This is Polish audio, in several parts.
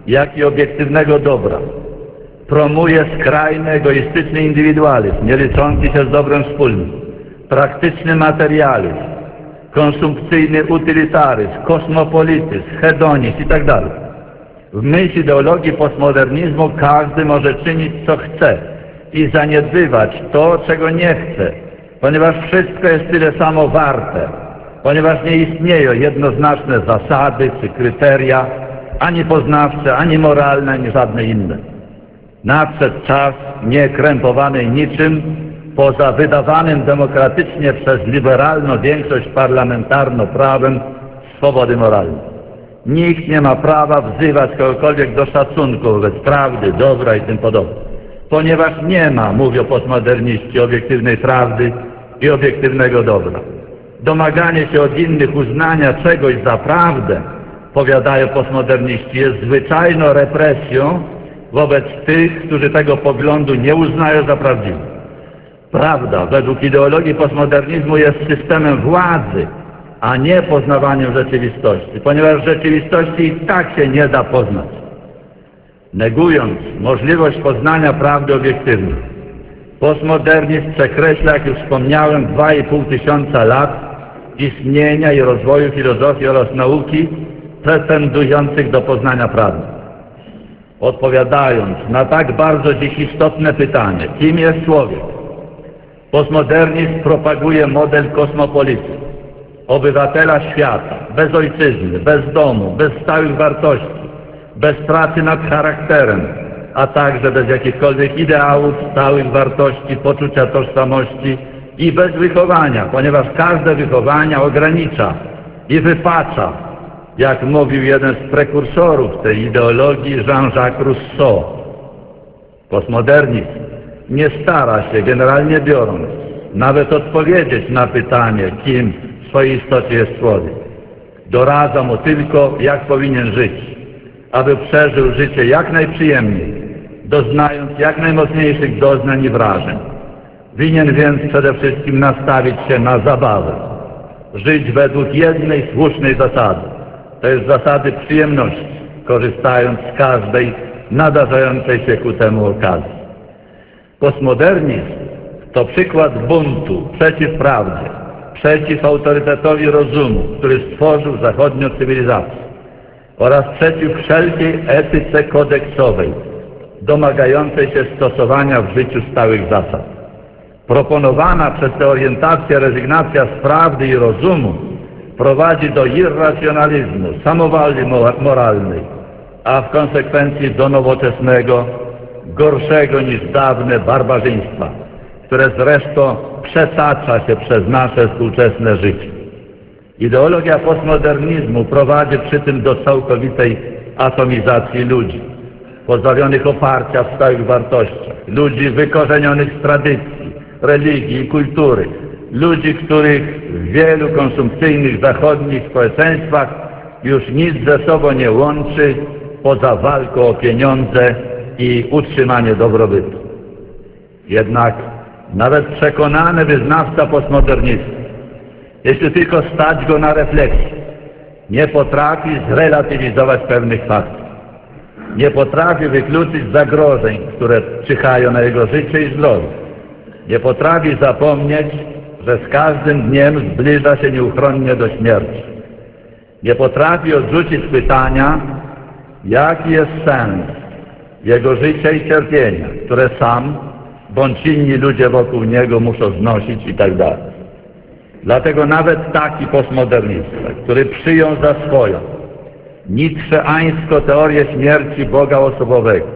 jak i obiektywnego dobra. Promuje skrajny, egoistyczny indywidualizm, nie liczący się z dobrem wspólnym, praktyczny materializm, konsumpcyjny utylitaryzm, kosmopolityzm, hedonizm itd. W myśl ideologii postmodernizmu każdy może czynić co chce i zaniedbywać to, czego nie chce, ponieważ wszystko jest tyle samo warte, ponieważ nie istnieją jednoznaczne zasady czy kryteria, ani poznawcze, ani moralne, ani żadne inne. Nadszedł czas niekrępowany niczym poza wydawanym demokratycznie przez liberalną większość parlamentarną prawem swobody moralnej. Nikt nie ma prawa wzywać kogokolwiek do szacunku wobec prawdy, dobra i tym podobne. Ponieważ nie ma, mówią postmoderniści, obiektywnej prawdy i obiektywnego dobra. Domaganie się od innych uznania czegoś za prawdę, powiadają postmoderniści, jest zwyczajną represją wobec tych, którzy tego poglądu nie uznają za prawdziwy. Prawda według ideologii postmodernizmu jest systemem władzy, a nie poznawaniem rzeczywistości, ponieważ rzeczywistości i tak się nie da poznać. Negując możliwość poznania prawdy obiektywnej, postmodernizm przekreśla, jak już wspomniałem, 2,5 tysiąca lat istnienia i rozwoju filozofii oraz nauki pretendujących do poznania prawdy. Odpowiadając na tak bardzo dziś istotne pytanie, kim jest człowiek, postmodernizm propaguje model kosmopolity, obywatela świata, bez ojczyzny, bez domu, bez stałych wartości, bez pracy nad charakterem, a także bez jakichkolwiek ideałów, stałych wartości, poczucia tożsamości i bez wychowania, ponieważ każde wychowanie ogranicza i wypacza, jak mówił jeden z prekursorów tej ideologii, Jean-Jacques Rousseau. Postmodernizm nie stara się, generalnie biorąc, nawet odpowiedzieć na pytanie, kim w swojej istocie jest człowiek. Doradza mu tylko, jak powinien żyć, aby przeżył życie jak najprzyjemniej, doznając jak najmocniejszych doznań i wrażeń. Winien więc przede wszystkim nastawić się na zabawę, żyć według jednej słusznej zasady, to jest zasady przyjemności, korzystając z każdej nadarzającej się ku temu okazji. Postmodernizm to przykład buntu przeciw prawdzie, przeciw autorytetowi rozumu, który stworzył zachodnią cywilizację, oraz przeciw wszelkiej etyce kodeksowej, domagającej się stosowania w życiu stałych zasad. Proponowana przez tę orientację rezygnacja z prawdy i rozumu prowadzi do irracjonalizmu, samowoli moralnej, a w konsekwencji do nowoczesnego, gorszego niż dawne barbarzyństwa, które zresztą przetacza się przez nasze współczesne życie. Ideologia postmodernizmu prowadzi przy tym do całkowitej atomizacji ludzi, pozbawionych oparcia w stałych wartościach, ludzi wykorzenionych z tradycji, religii i kultury, ludzi, których w wielu konsumpcyjnych zachodnich społeczeństwach już nic ze sobą nie łączy poza walką o pieniądze i utrzymanie dobrobytu. Jednak nawet przekonany wyznawca postmodernizmu, jeśli tylko stać go na refleksję, nie potrafi zrelatywizować pewnych faktów. Nie potrafi wykluczyć zagrożeń, które czyhają na jego życie i zdrowie. Nie potrafi zapomnieć, że z każdym dniem zbliża się nieuchronnie do śmierci. Nie potrafi odrzucić pytania, jaki jest sens jego życia i cierpienia, które sam bądź inni ludzie wokół niego muszą znosić itd. Dlatego nawet taki postmodernista, który przyjął za swoją niczeańską teorię śmierci Boga osobowego,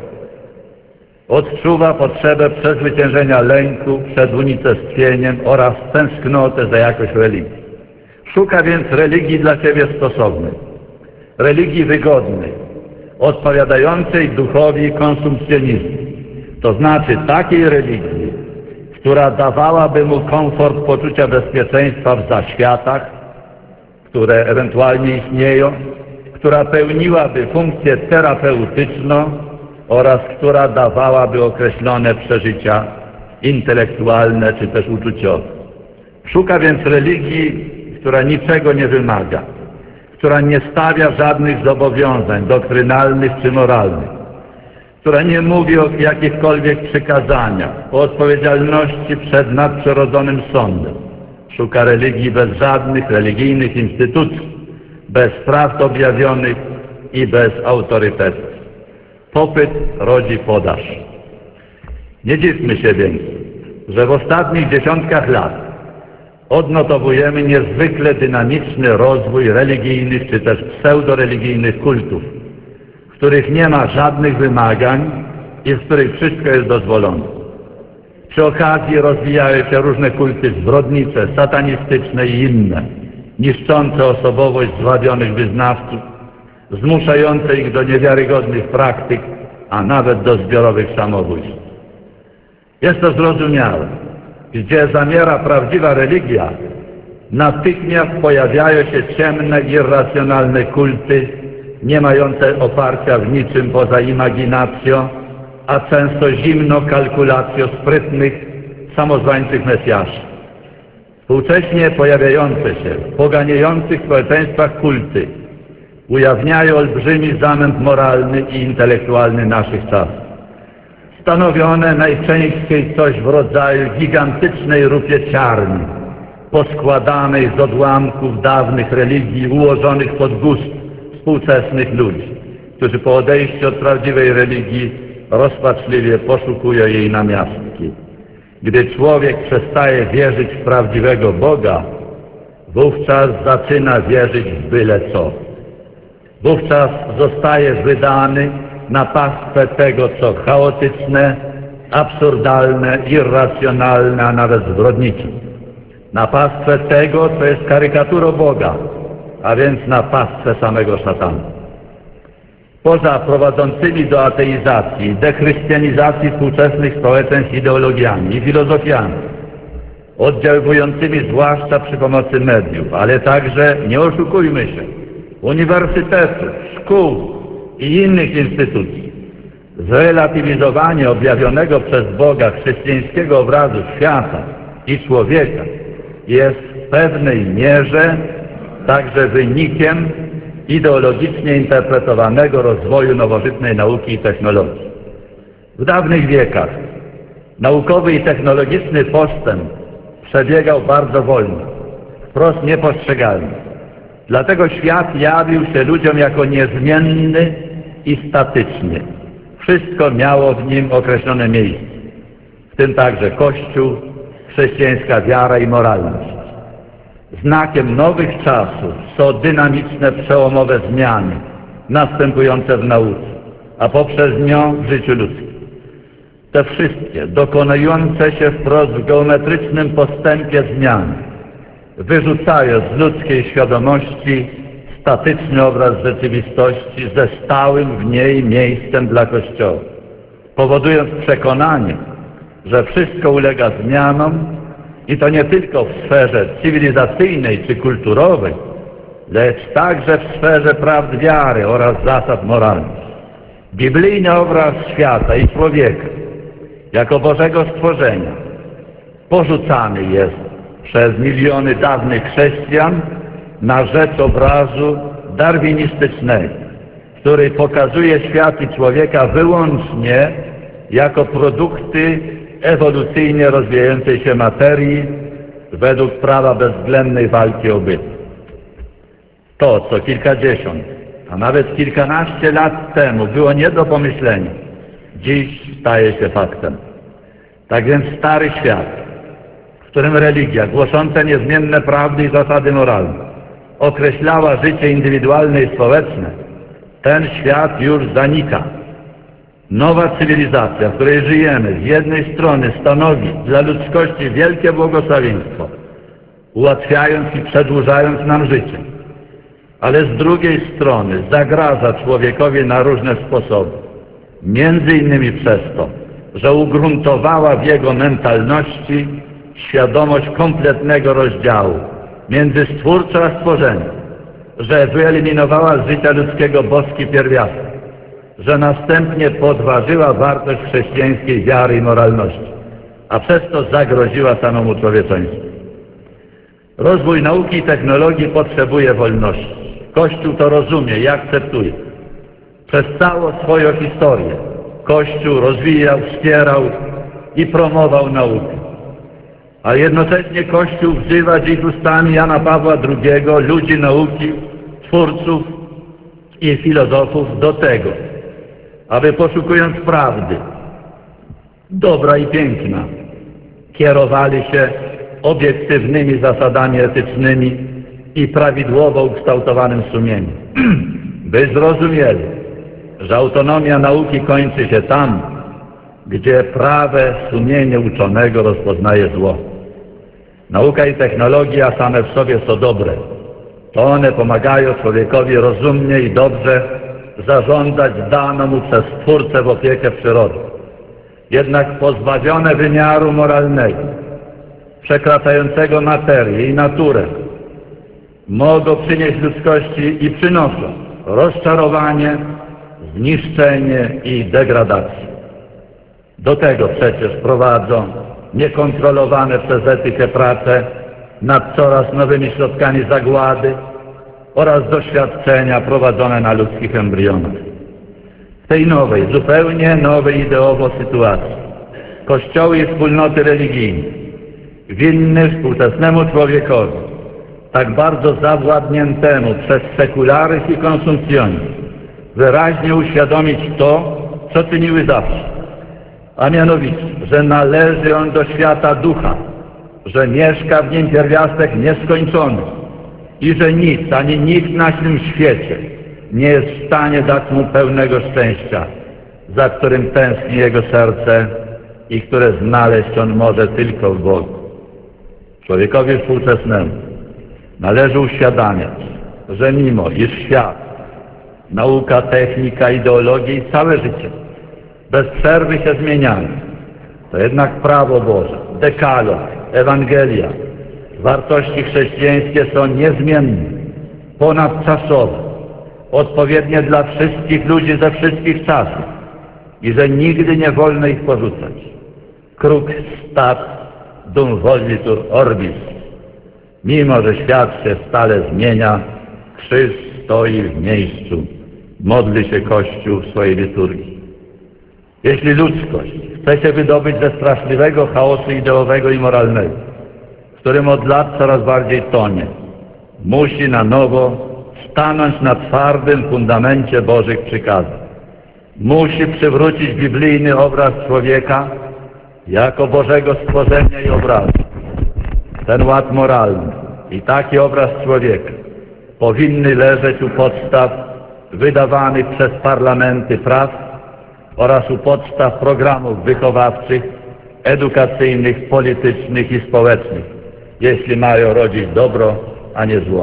odczuwa potrzebę przezwyciężenia lęku przed unicestwieniem oraz tęsknotę za jakąś religię. Szuka więc religii dla siebie stosownej, religii wygodnej, odpowiadającej duchowi konsumpcjonizmu, to znaczy takiej religii, która dawałaby mu komfort poczucia bezpieczeństwa w zaświatach, które ewentualnie istnieją, która pełniłaby funkcję terapeutyczną oraz która dawałaby określone przeżycia intelektualne czy też uczuciowe. Szuka więc religii, która niczego nie wymaga, która nie stawia żadnych zobowiązań doktrynalnych czy moralnych, która nie mówi o jakichkolwiek przykazaniach, o odpowiedzialności przed nadprzyrodzonym sądem. Szuka religii bez żadnych religijnych instytucji, bez prawd objawionych i bez autorytetów. Popyt rodzi podaż. Nie dziwmy się więc, że w ostatnich dziesiątkach lat odnotowujemy niezwykle dynamiczny rozwój religijnych czy też pseudoreligijnych kultów, w których nie ma żadnych wymagań i w których wszystko jest dozwolone. Przy okazji rozwijają się różne kulty zbrodnicze, satanistyczne i inne, niszczące osobowość zdławionych wyznawców, zmuszające ich do niewiarygodnych praktyk, a nawet do zbiorowych samobójstw. Jest to zrozumiałe. Gdzie zamiera prawdziwa religia, natychmiast pojawiają się ciemne, irracjonalne kulty, nie mające oparcia w niczym poza imaginacją, a często zimną kalkulacją sprytnych, samozwańczych mesjaszy. Współcześnie pojawiające się w poganiających społeczeństwach kulty ujawniają olbrzymi zamęt moralny i intelektualny naszych czasów. Stanowione najczęściej coś w rodzaju gigantycznej rupieciarni, poskładanej z odłamków dawnych religii ułożonych pod gust współczesnych ludzi, którzy po odejściu od prawdziwej religii rozpaczliwie poszukują jej namiastki. Gdy człowiek przestaje wierzyć w prawdziwego Boga, wówczas zaczyna wierzyć w byle co. Wówczas zostaje wydany na pastwę tego, co chaotyczne, absurdalne, irracjonalne, a nawet zbrodnicze. Na pastwę tego, co jest karykaturą Boga, a więc na pastwę samego szatana. Poza prowadzącymi do ateizacji i dechrystianizacji współczesnych społeczeństw ideologiami i filozofiami, oddziaływującymi zwłaszcza przy pomocy mediów, ale także, nie oszukujmy się, uniwersytetów, szkół i innych instytucji, zrelatywizowanie objawionego przez Boga chrześcijańskiego obrazu świata i człowieka jest w pewnej mierze także wynikiem ideologicznie interpretowanego rozwoju nowożytnej nauki i technologii. W dawnych wiekach naukowy i technologiczny postęp przebiegał bardzo wolno, wprost niepostrzegalnie. Dlatego świat jawił się ludziom jako niezmienny i statyczny. Wszystko miało w nim określone miejsce, w tym także Kościół, chrześcijańska wiara i moralność. Znakiem nowych czasów są dynamiczne, przełomowe zmiany następujące w nauce, a poprzez nią w życiu ludzkim. Te wszystkie dokonujące się wprost w geometrycznym postępie zmiany wyrzucają z ludzkiej świadomości statyczny obraz rzeczywistości ze stałym w niej miejscem dla Kościoła, powodując przekonanie, że wszystko ulega zmianom i to nie tylko w sferze cywilizacyjnej czy kulturowej, lecz także w sferze prawd wiary oraz zasad moralnych. Biblijny obraz świata i człowieka jako Bożego stworzenia porzucany jest przez miliony dawnych chrześcijan na rzecz obrazu darwinistycznego, który pokazuje świat i człowieka wyłącznie jako produkty ewolucyjnie rozwijającej się materii według prawa bezwzględnej walki o byt. To, co kilkadziesiąt, a nawet kilkanaście lat temu było nie do pomyślenia, dziś staje się faktem. Tak więc stary świat, w którym religia głosząca niezmienne prawdy i zasady moralne określała życie indywidualne i społeczne, ten świat już zanika. Nowa cywilizacja, w której żyjemy, z jednej strony stanowi dla ludzkości wielkie błogosławieństwo, ułatwiając i przedłużając nam życie, ale z drugiej strony zagraża człowiekowi na różne sposoby, między innymi przez to, że ugruntowała w jego mentalności świadomość kompletnego rozdziału między Stwórcą a stworzeniem, że wyeliminowała z życia ludzkiego boski pierwiastek, że następnie podważyła wartość chrześcijańskiej wiary i moralności, a przez to zagroziła samemu człowieczeństwu. Rozwój nauki i technologii potrzebuje wolności. Kościół to rozumie i akceptuje. Przez całą swoją historię Kościół rozwijał, wspierał i promował naukę. A jednocześnie Kościół wzywa dziś ustami Jana Pawła II ludzi nauki, twórców i filozofów do tego, aby poszukując prawdy, dobra i piękna, kierowali się obiektywnymi zasadami etycznymi i prawidłowo ukształtowanym sumieniem. By zrozumieli, że autonomia nauki kończy się tam, gdzie prawe sumienie uczonego rozpoznaje zło. Nauka i technologia same w sobie są dobre. To one pomagają człowiekowi rozumnie i dobrze zarządzać daną mu przez Stwórcę w opiekę przyrody. Jednak pozbawione wymiaru moralnego, przekraczającego materię i naturę, mogą przynieść ludzkości i przynoszą rozczarowanie, zniszczenie i degradację. Do tego przecież prowadzą niekontrolowane przez etykę prace nad coraz nowymi środkami zagłady oraz doświadczenia prowadzone na ludzkich embrionach. W tej nowej, zupełnie nowej ideowo sytuacji kościoły i wspólnoty religijne winny współczesnemu człowiekowi, tak bardzo zawładniętemu przez sekularyzm i konsumpcjonizm, wyraźnie uświadomić to, co czyniły zawsze, a mianowicie, że należy on do świata ducha, że mieszka w nim pierwiastek nieskończony i że nic, ani nikt na tym świecie nie jest w stanie dać mu pełnego szczęścia, za którym tęskni jego serce i które znaleźć on może tylko w Bogu. Człowiekowi współczesnemu należy uświadamiać, że mimo iż świat, nauka, technika, ideologia i całe życie bez przerwy się zmieniają, to jednak prawo Boże, dekalog, Ewangelia, wartości chrześcijańskie są niezmienne, ponadczasowe, odpowiednie dla wszystkich ludzi ze wszystkich czasów i że nigdy nie wolno ich porzucać. Crux stat dum volitur orbis. Mimo że świat się stale zmienia, krzyż stoi w miejscu, modli się Kościół w swojej liturgii. Jeśli ludzkość chce się wydobyć ze straszliwego chaosu ideowego i moralnego, w którym od lat coraz bardziej tonie, musi na nowo stanąć na twardym fundamencie Bożych przykazań. Musi przywrócić biblijny obraz człowieka jako Bożego stworzenia i obrazu. Ten ład moralny i taki obraz człowieka powinny leżeć u podstaw wydawanych przez parlamenty praw oraz u podstaw programów wychowawczych, edukacyjnych, politycznych i społecznych, jeśli mają rodzić dobro, a nie zło.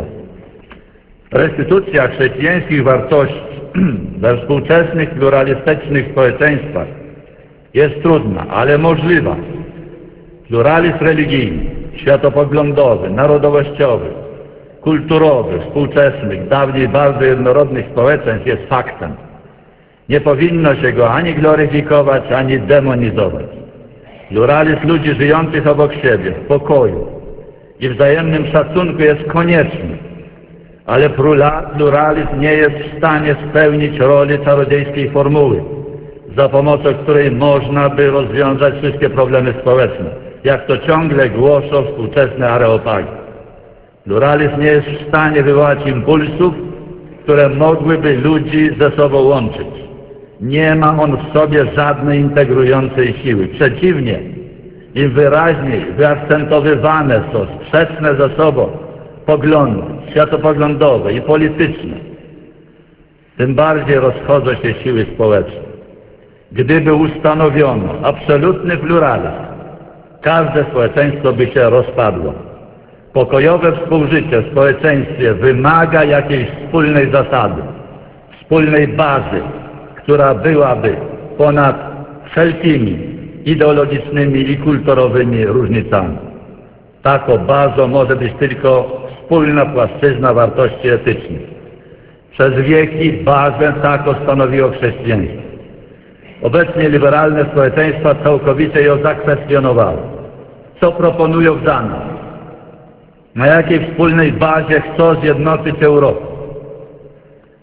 Restytucja chrześcijańskich wartości we współczesnych, pluralistycznych społeczeństwach jest trudna, ale możliwa. Pluralizm religijny, światopoglądowy, narodowościowy, kulturowy, współczesnych, dawniej bardzo jednorodnych społeczeństw jest faktem. Nie powinno się go ani gloryfikować, ani demonizować. Pluralizm ludzi żyjących obok siebie, w pokoju i wzajemnym szacunku jest konieczny, ale pluralizm nie jest w stanie spełnić roli czarodziejskiej formuły, za pomocą której można by rozwiązać wszystkie problemy społeczne, jak to ciągle głoszą współczesne areopagi. Pluralizm nie jest w stanie wywołać impulsów, które mogłyby ludzi ze sobą łączyć. Nie ma on w sobie żadnej integrującej siły. Przeciwnie, im wyraźniej wyakcentowywane są sprzeczne ze sobą poglądy światopoglądowe i polityczne, tym bardziej rozchodzą się siły społeczne. Gdyby ustanowiono absolutny pluralizm, każde społeczeństwo by się rozpadło. Pokojowe współżycie w społeczeństwie wymaga jakiejś wspólnej zasady, wspólnej bazy, która byłaby ponad wszelkimi ideologicznymi i kulturowymi różnicami. Taką bazą może być tylko wspólna płaszczyzna wartości etycznych. Przez wieki bazę taką stanowiło chrześcijaństwo. Obecnie liberalne społeczeństwa całkowicie ją zakwestionowały. Co proponują w zamian? Na jakiej wspólnej bazie chcą zjednoczyć Europę?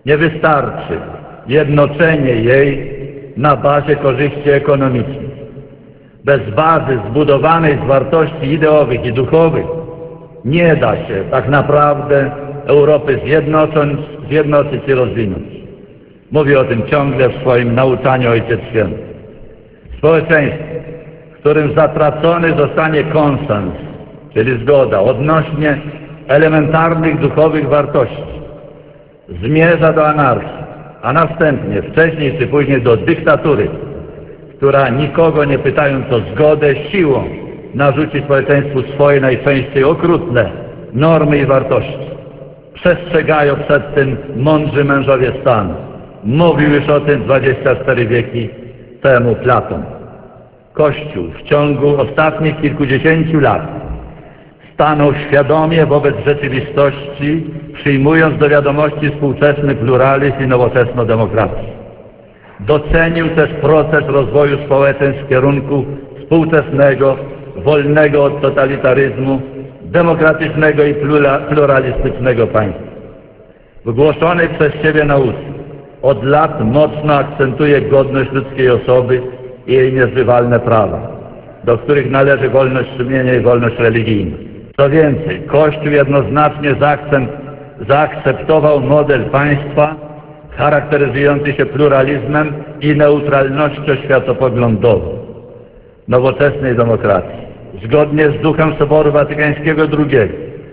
Nie wystarczy jednoczenie jej na bazie korzyści ekonomicznych. Bez bazy zbudowanej z wartości ideowych i duchowych nie da się tak naprawdę Europy zjednoczyć i rozwinąć. Mówi o tym ciągle w swoim nauczaniu Ojciec Święty. Społeczeństwo, w którym zatracony zostanie konsens, czyli zgoda odnośnie elementarnych duchowych wartości, zmierza do anarchii, a następnie wcześniej czy później do dyktatury, która nikogo nie pytając o zgodę siłą narzuci społeczeństwu swoje najczęściej okrutne normy i wartości. Przestrzegają przed tym mądrzy mężowie stanu. Mówił już o tym 24 wieki temu Platon. Kościół w ciągu ostatnich kilkudziesięciu lat stanął świadomie wobec rzeczywistości, przyjmując do wiadomości współczesny pluralizm i nowoczesną demokrację. Docenił też proces rozwoju społeczeństw w kierunku współczesnego, wolnego od totalitaryzmu, demokratycznego i pluralistycznego państwa. W głoszonej przez siebie nauce od lat mocno akcentuje godność ludzkiej osoby i jej niezbywalne prawa, do których należy wolność sumienia i wolność religijna. Co więcej, Kościół jednoznacznie zaakceptował model państwa charakteryzujący się pluralizmem i neutralnością światopoglądową nowoczesnej demokracji. Zgodnie z duchem Soboru Watykańskiego II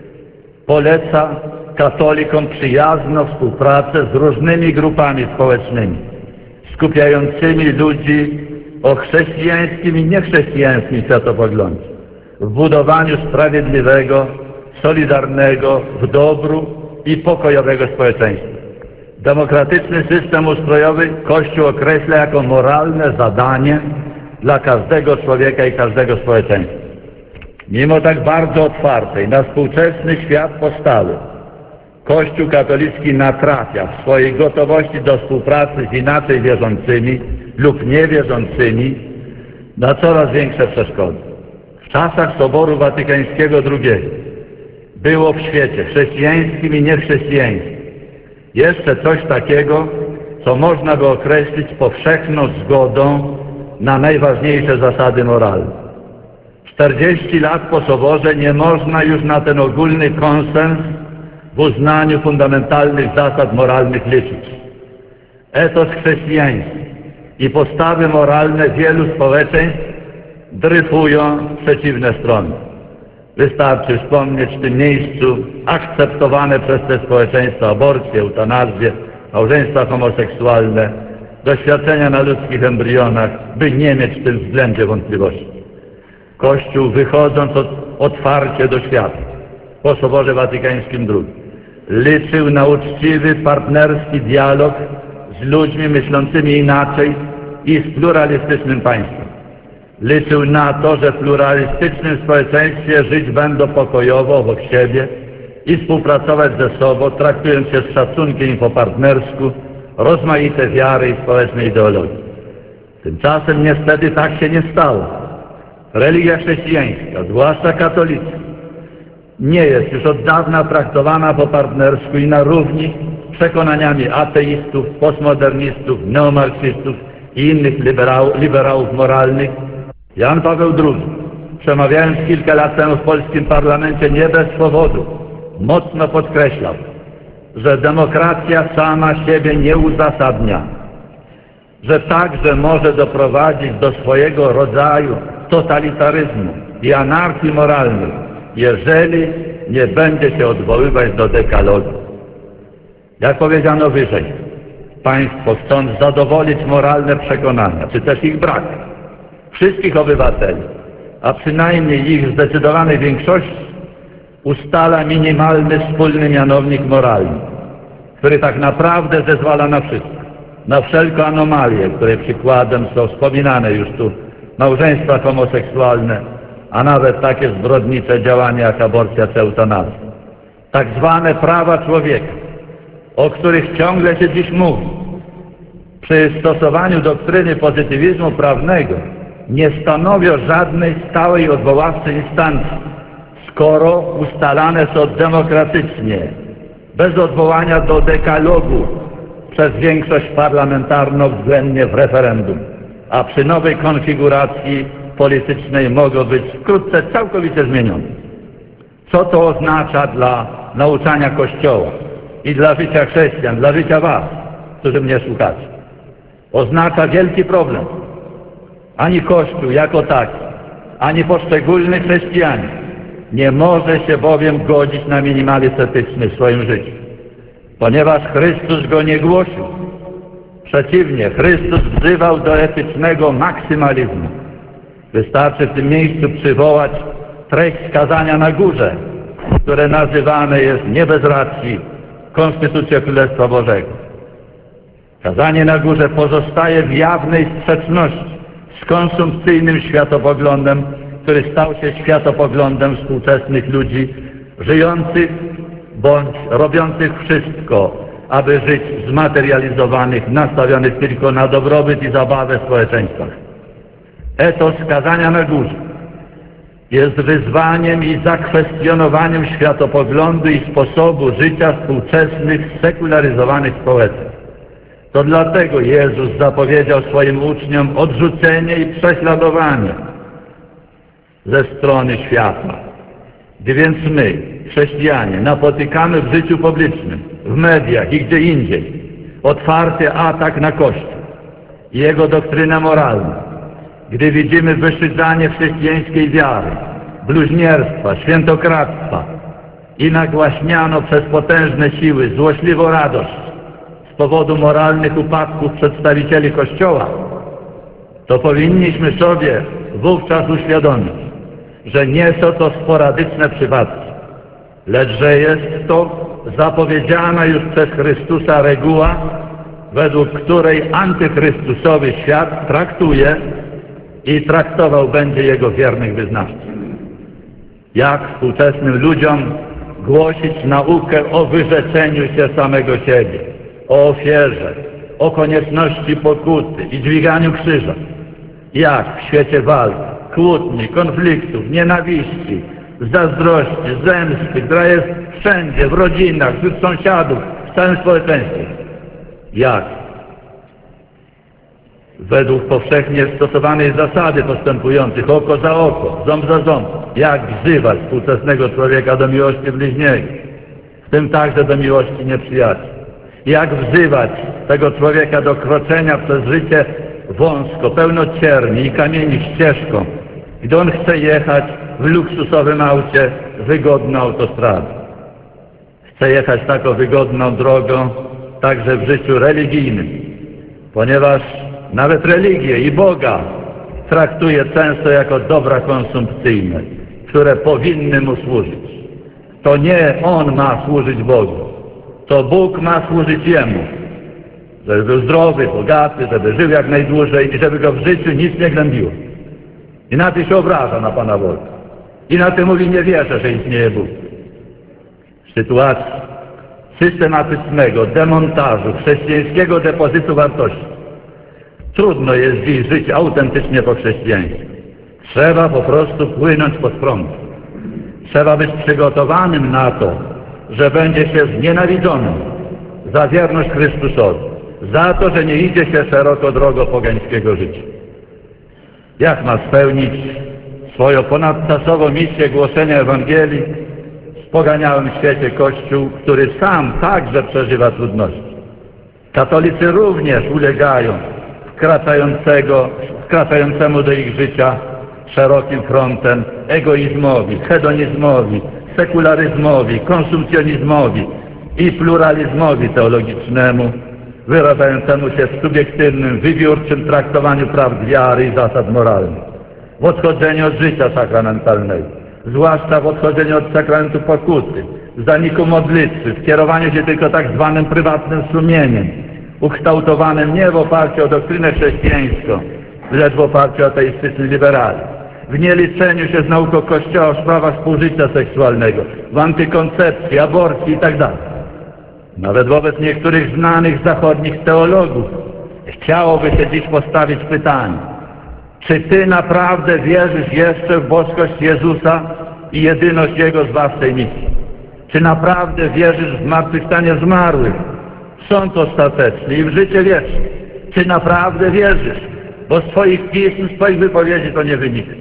poleca katolikom przyjazną współpracę z różnymi grupami społecznymi, skupiającymi ludzi o chrześcijańskim i niechrześcijańskim światopoglądzie, w budowaniu sprawiedliwego, solidarnego, w dobru i pokojowego społeczeństwa. Demokratyczny system ustrojowy Kościół określa jako moralne zadanie dla każdego człowieka i każdego społeczeństwa. Mimo tak bardzo otwartej na współczesny świat postawy, Kościół katolicki natrafia w swojej gotowości do współpracy z inaczej wierzącymi lub niewierzącymi na coraz większe przeszkody. W czasach Soboru Watykańskiego II było w świecie chrześcijańskim i niechrześcijańskim jeszcze coś takiego, co można by określić powszechną zgodą na najważniejsze zasady moralne. 40 lat po Soborze nie można już na ten ogólny konsens w uznaniu fundamentalnych zasad moralnych liczyć. Etos chrześcijański i postawy moralne wielu społeczeństw dryfują w przeciwne strony. Wystarczy wspomnieć w tym miejscu akceptowane przez te społeczeństwa aborcje, eutanazje, małżeństwa homoseksualne, doświadczenia na ludzkich embrionach, by nie mieć w tym względzie wątpliwości. Kościół, wychodząc otwarcie do świata po Soborze Watykańskim II, liczył na uczciwy, partnerski dialog z ludźmi myślącymi inaczej i z pluralistycznym państwem. Liczył na to, że w pluralistycznym społeczeństwie żyć będą pokojowo obok siebie i współpracować ze sobą, traktując się z szacunkiem i po partnersku rozmaite wiary i społeczne ideologie. Tymczasem niestety tak się nie stało. Religia chrześcijańska, zwłaszcza katolicka, nie jest już od dawna traktowana po partnersku i na równi z przekonaniami ateistów, postmodernistów, neomarksistów i innych liberałów moralnych. Jan Paweł II, przemawiając kilka lat temu w polskim parlamencie, nie bez powodu mocno podkreślał, że demokracja sama siebie nie uzasadnia, że także może doprowadzić do swojego rodzaju totalitaryzmu i anarchii moralnej, jeżeli nie będzie się odwoływać do dekalogu. Jak powiedziano wyżej, państwo, chcąc zadowolić moralne przekonania, czy też ich brak, wszystkich obywateli, a przynajmniej ich zdecydowanej większości, ustala minimalny wspólny mianownik moralny, który tak naprawdę zezwala na wszystko, na wszelką anomalię, której przykładem są wspominane już tu małżeństwa homoseksualne, a nawet takie zbrodnicze działania jak aborcja czy eutanazja. Tak zwane prawa człowieka, o których ciągle się dziś mówi, przy stosowaniu doktryny pozytywizmu prawnego nie stanowią żadnej stałej odwoławczej instancji, skoro ustalane są demokratycznie, bez odwołania do dekalogu przez większość parlamentarną względnie w referendum, a przy nowej konfiguracji politycznej mogą być wkrótce całkowicie zmienione. Co to oznacza dla nauczania Kościoła i dla życia chrześcijan, dla życia was, którzy mnie słuchacie? Oznacza wielki problem. Ani Kościół jako taki, ani poszczególny chrześcijanin nie może się bowiem godzić na minimalizm etyczny w swoim życiu, ponieważ Chrystus go nie głosił. Przeciwnie, Chrystus wzywał do etycznego maksymalizmu. Wystarczy w tym miejscu przywołać treść kazania na górze, które nazywane jest nie bez racji Konstytucją Królestwa Bożego. Kazanie na górze pozostaje w jawnej sprzeczności z konsumpcyjnym światopoglądem, który stał się światopoglądem współczesnych ludzi żyjących bądź robiących wszystko, aby żyć zmaterializowanych, nastawionych tylko na dobrobyt i zabawę w społeczeństwach. Etos kazania na górze jest wyzwaniem i zakwestionowaniem światopoglądu i sposobu życia współczesnych, sekularyzowanych społeczeństw. To dlatego Jezus zapowiedział swoim uczniom odrzucenie i prześladowanie ze strony świata. Gdy więc my, chrześcijanie, napotykamy w życiu publicznym, w mediach i gdzie indziej otwarty atak na Kościół i jego doktrynę moralną, gdy widzimy wyszydzanie chrześcijańskiej wiary, bluźnierstwa, świętokradztwa i nagłaśniano przez potężne siły złośliwą radość z powodu moralnych upadków przedstawicieli Kościoła, to powinniśmy sobie wówczas uświadomić, że nie są to sporadyczne przypadki, lecz że jest to zapowiedziana już przez Chrystusa reguła, według której antychrystusowy świat traktuje i traktował będzie jego wiernych wyznawców. Jak współczesnym ludziom głosić naukę o wyrzeczeniu się samego siebie, o ofierze, o konieczności pokuty i dźwiganiu krzyża? Jak w świecie walk, kłótni, konfliktów, nienawiści, zazdrości, zemsty, która jest wszędzie, w rodzinach, wśród sąsiadów, w całym społeczeństwie? Jak? Według powszechnie stosowanej zasady postępujących oko za oko, ząb za ząb, jak wzywać współczesnego człowieka do miłości bliźniego, w tym także do miłości nieprzyjaciół? Jak wzywać tego człowieka do kroczenia przez życie wąsko, pełno cierni i kamieni ścieżką, gdy on chce jechać w luksusowym aucie wygodną autostradą? Chce jechać taką wygodną drogą także w życiu religijnym, ponieważ nawet religię i Boga traktuje często jako dobra konsumpcyjne, które powinny Mu służyć. To nie On ma służyć Bogu, to Bóg ma służyć Jemu, żeby był zdrowy, bogaty, żeby żył jak najdłużej i żeby go w życiu nic nie gnębiło. I na tym się obraża na Pana Boga. I na tym mówi: nie wierzę, że istnieje Bóg. W sytuacji systematycznego demontażu chrześcijańskiego depozytu wartości trudno jest dziś żyć autentycznie po chrześcijaństwu. Trzeba po prostu płynąć pod prąd. Trzeba być przygotowanym na to, że będzie się znienawidzonym za wierność Chrystusowi, za to, że nie idzie się szeroko drogą pogańskiego życia. Jak ma spełnić swoją ponadczasową misję głoszenia Ewangelii w poganiałym świecie Kościół, który sam także przeżywa trudności? Katolicy również ulegają wkraczającemu do ich życia szerokim frontem egoizmowi, hedonizmowi, sekularyzmowi, konsumpcjonizmowi i pluralizmowi teologicznemu, wyrażającemu się w subiektywnym, wybiórczym traktowaniu praw wiary i zasad moralnych, w odchodzeniu od życia sakramentalnego, zwłaszcza w odchodzeniu od sakramentu pokuty, w zaniku modlitwy, w kierowaniu się tylko tak zwanym prywatnym sumieniem, ukształtowanym nie w oparciu o doktrynę chrześcijańską, lecz w oparciu o ateistyczny liberalizm, w nieliczeniu się z nauką Kościoła w sprawach współżycia seksualnego, w antykoncepcji, aborcji itd. Nawet wobec niektórych znanych zachodnich teologów chciałoby się dziś postawić pytanie: czy Ty naprawdę wierzysz jeszcze w boskość Jezusa i jedyność Jego zbawczej misji? Czy naprawdę wierzysz w zmartwychwstanie zmarłych? sąd ostateczny i w życie wieczne. Czy naprawdę wierzysz? Bo z Twoich pism, z Twoich wypowiedzi to nie wynika.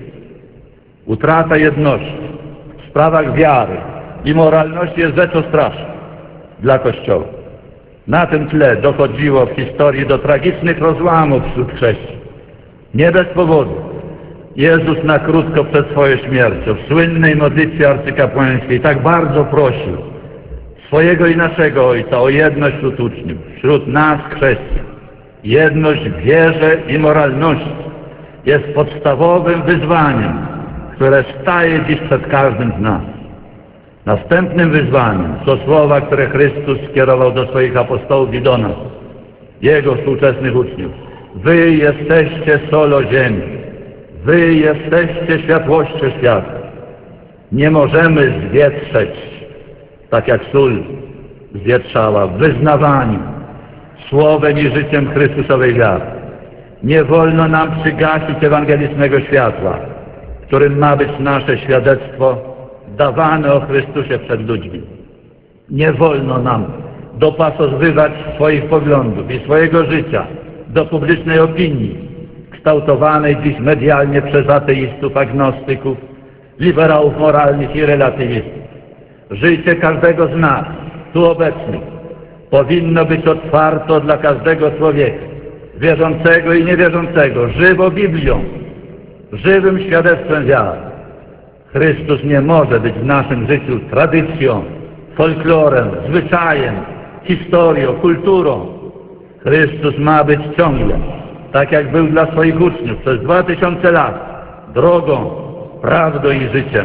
Utrata jedności w sprawach wiary i moralności jest rzeczą straszną dla Kościoła. Na tym tle dochodziło w historii do tragicznych rozłamów wśród chrześcijan. Nie bez powodu. Jezus na krótko przed swoją śmiercią w słynnej modlitwie arcykapłańskiej tak bardzo prosił swojego i naszego Ojca o jedność wśród uczniów, wśród nas chrześcijan. Jedność w wierze i moralności jest podstawowym wyzwaniem, które staje dziś przed każdym z nas. Następnym wyzwaniem są słowa, które Chrystus skierował do swoich apostołów i do nas, Jego współczesnych uczniów. Wy jesteście solą ziemi. Wy jesteście światłością świata. Nie możemy zwietrzeć, tak jak sól zwietrzała, w wyznawaniu słowem i życiem Chrystusowej wiary. Nie wolno nam przygasić ewangelicznego światła, którym ma być nasze świadectwo dawane o Chrystusie przed ludźmi. Nie wolno nam dopasowywać swoich poglądów i swojego życia do publicznej opinii, kształtowanej dziś medialnie przez ateistów, agnostyków, liberałów moralnych i relatywistów. Życie każdego z nas, tu obecnych, powinno być otwarte dla każdego człowieka, wierzącego i niewierzącego, żywo Biblią, żywym świadectwem wiary. Chrystus nie może być w naszym życiu tradycją, folklorem, zwyczajem, historią, kulturą. Chrystus ma być ciągle, tak jak był dla swoich uczniów przez 2000 lat, drogą, prawdą i życiem.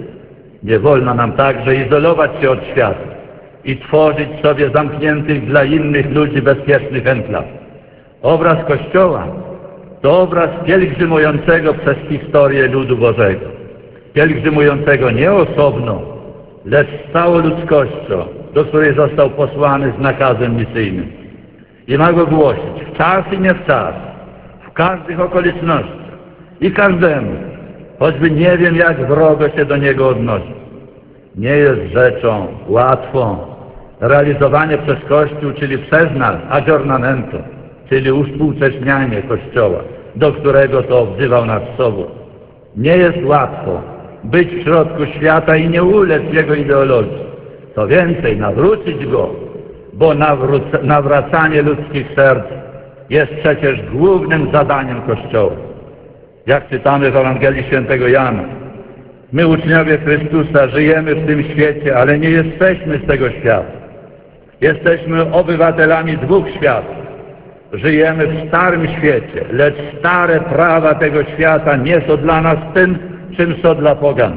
Nie wolno nam także izolować się od świata i tworzyć sobie zamkniętych dla innych ludzi bezpiecznych enklaw. Obraz Kościoła to obraz pielgrzymującego przez historię ludu Bożego. Pielgrzymującego nie osobno, lecz z całą ludzkością, do której został posłany z nakazem misyjnym. I ma go głosić w czas i nie w czas, w każdych okolicznościach i każdemu, choćby nie wiem, jak wrogo się do niego odnosi. Nie jest rzeczą łatwą realizowanie przez Kościół, czyli przez nas, aggiornamento, czyli uwspółcześnianie Kościoła, do którego to wzywał nas Sobór. Nie jest łatwo być w środku świata i nie ulec jego ideologii. Co więcej, nawrócić go, bo nawracanie ludzkich serc jest przecież głównym zadaniem Kościoła. Jak czytamy w Ewangelii Świętego Jana, my, uczniowie Chrystusa, żyjemy w tym świecie, ale nie jesteśmy z tego świata. Jesteśmy obywatelami dwóch światów. Żyjemy w starym świecie, lecz stare prawa tego świata nie są dla nas tym, czym są dla pogan.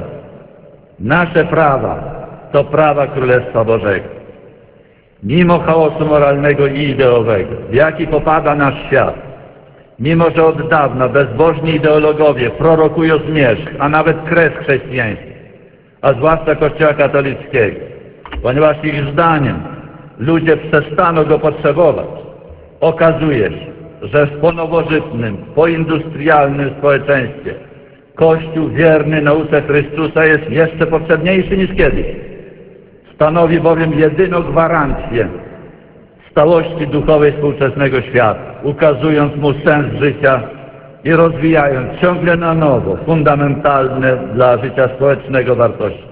Nasze prawa to prawa Królestwa Bożego. Mimo chaosu moralnego i ideowego, w jaki popada nasz świat, mimo że od dawna bezbożni ideologowie prorokują zmierzch, a nawet kres chrześcijaństwa, a zwłaszcza Kościoła katolickiego, ponieważ ich zdaniem ludzie przestaną go potrzebować, okazuje się, że w ponowożytnym, poindustrialnym społeczeństwie Kościół wierny nauce Chrystusa jest jeszcze potrzebniejszy niż kiedyś. Stanowi bowiem jedyną gwarancję stałości duchowej współczesnego świata, ukazując mu sens życia i rozwijając ciągle na nowo fundamentalne dla życia społecznego wartości.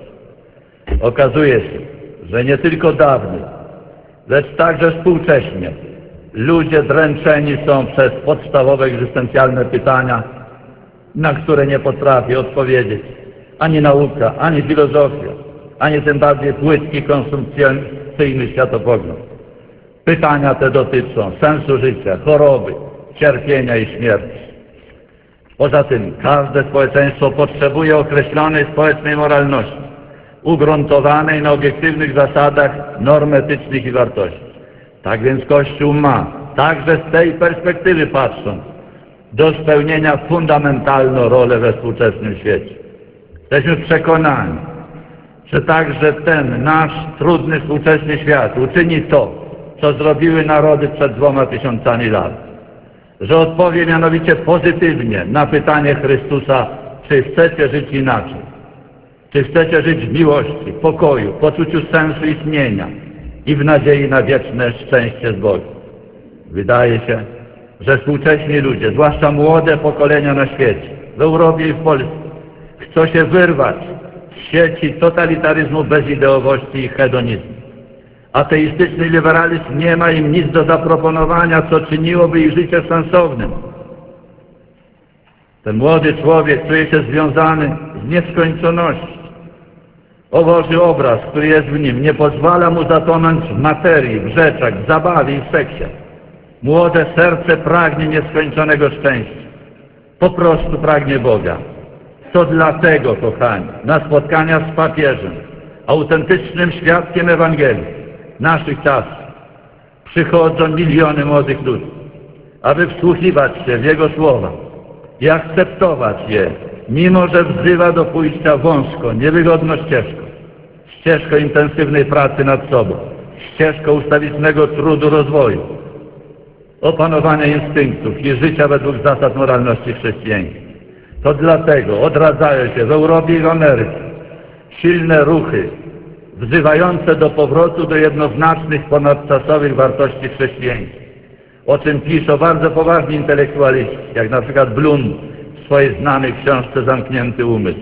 Okazuje się, że nie tylko dawniej, lecz także współcześnie ludzie dręczeni są przez podstawowe egzystencjalne pytania, na które nie potrafi odpowiedzieć ani nauka, ani filozofia, ani tym bardziej płytki konsumpcyjny światopogląd. Pytania te dotyczą sensu życia, choroby, cierpienia i śmierci. Poza tym każde społeczeństwo potrzebuje określonej społecznej moralności, ugruntowanej na obiektywnych zasadach norm etycznych i wartości. Tak więc Kościół ma, także z tej perspektywy patrząc, do spełnienia fundamentalną rolę we współczesnym świecie. Jesteśmy przekonani, że także ten nasz trudny współczesny świat uczyni to, co zrobiły narody przed 2000 lat. Że odpowie mianowicie pozytywnie na pytanie Chrystusa, czy chcecie żyć inaczej. Czy chcecie żyć w miłości, pokoju, poczuciu sensu istnienia i w nadziei na wieczne szczęście z Bogiem. Wydaje się, że współcześni ludzie, zwłaszcza młode pokolenia na świecie, w Europie i w Polsce, chcą się wyrwać z sieci totalitaryzmu, bezideowości i hedonizmu. Ateistyczny liberalizm nie ma im nic do zaproponowania, co czyniłoby ich życie sensownym. Ten młody człowiek czuje się związany z nieskończonością. O Boży obraz, który jest w nim, nie pozwala mu zatonąć w materii, w rzeczach, w zabawie i w seksie. Młode serce pragnie nieskończonego szczęścia. Po prostu pragnie Boga. To dlatego, kochani, na spotkania z papieżem, autentycznym świadkiem Ewangelii naszych czasów, przychodzą miliony młodych ludzi, aby wsłuchiwać się w Jego słowa i akceptować je, mimo że wzywa do pójścia wąską, niewygodną ścieżką intensywnej pracy nad sobą, ścieżką ustawicznego trudu rozwoju, opanowania instynktów i życia według zasad moralności chrześcijańskiej. To dlatego odradzają się w Europie i w Ameryce silne ruchy wzywające do powrotu do jednoznacznych, ponadczasowych wartości chrześcijańskich, o czym piszą bardzo poważni intelektualiści, jak na przykład Bloom w swojej znanej książce Zamknięty umysł.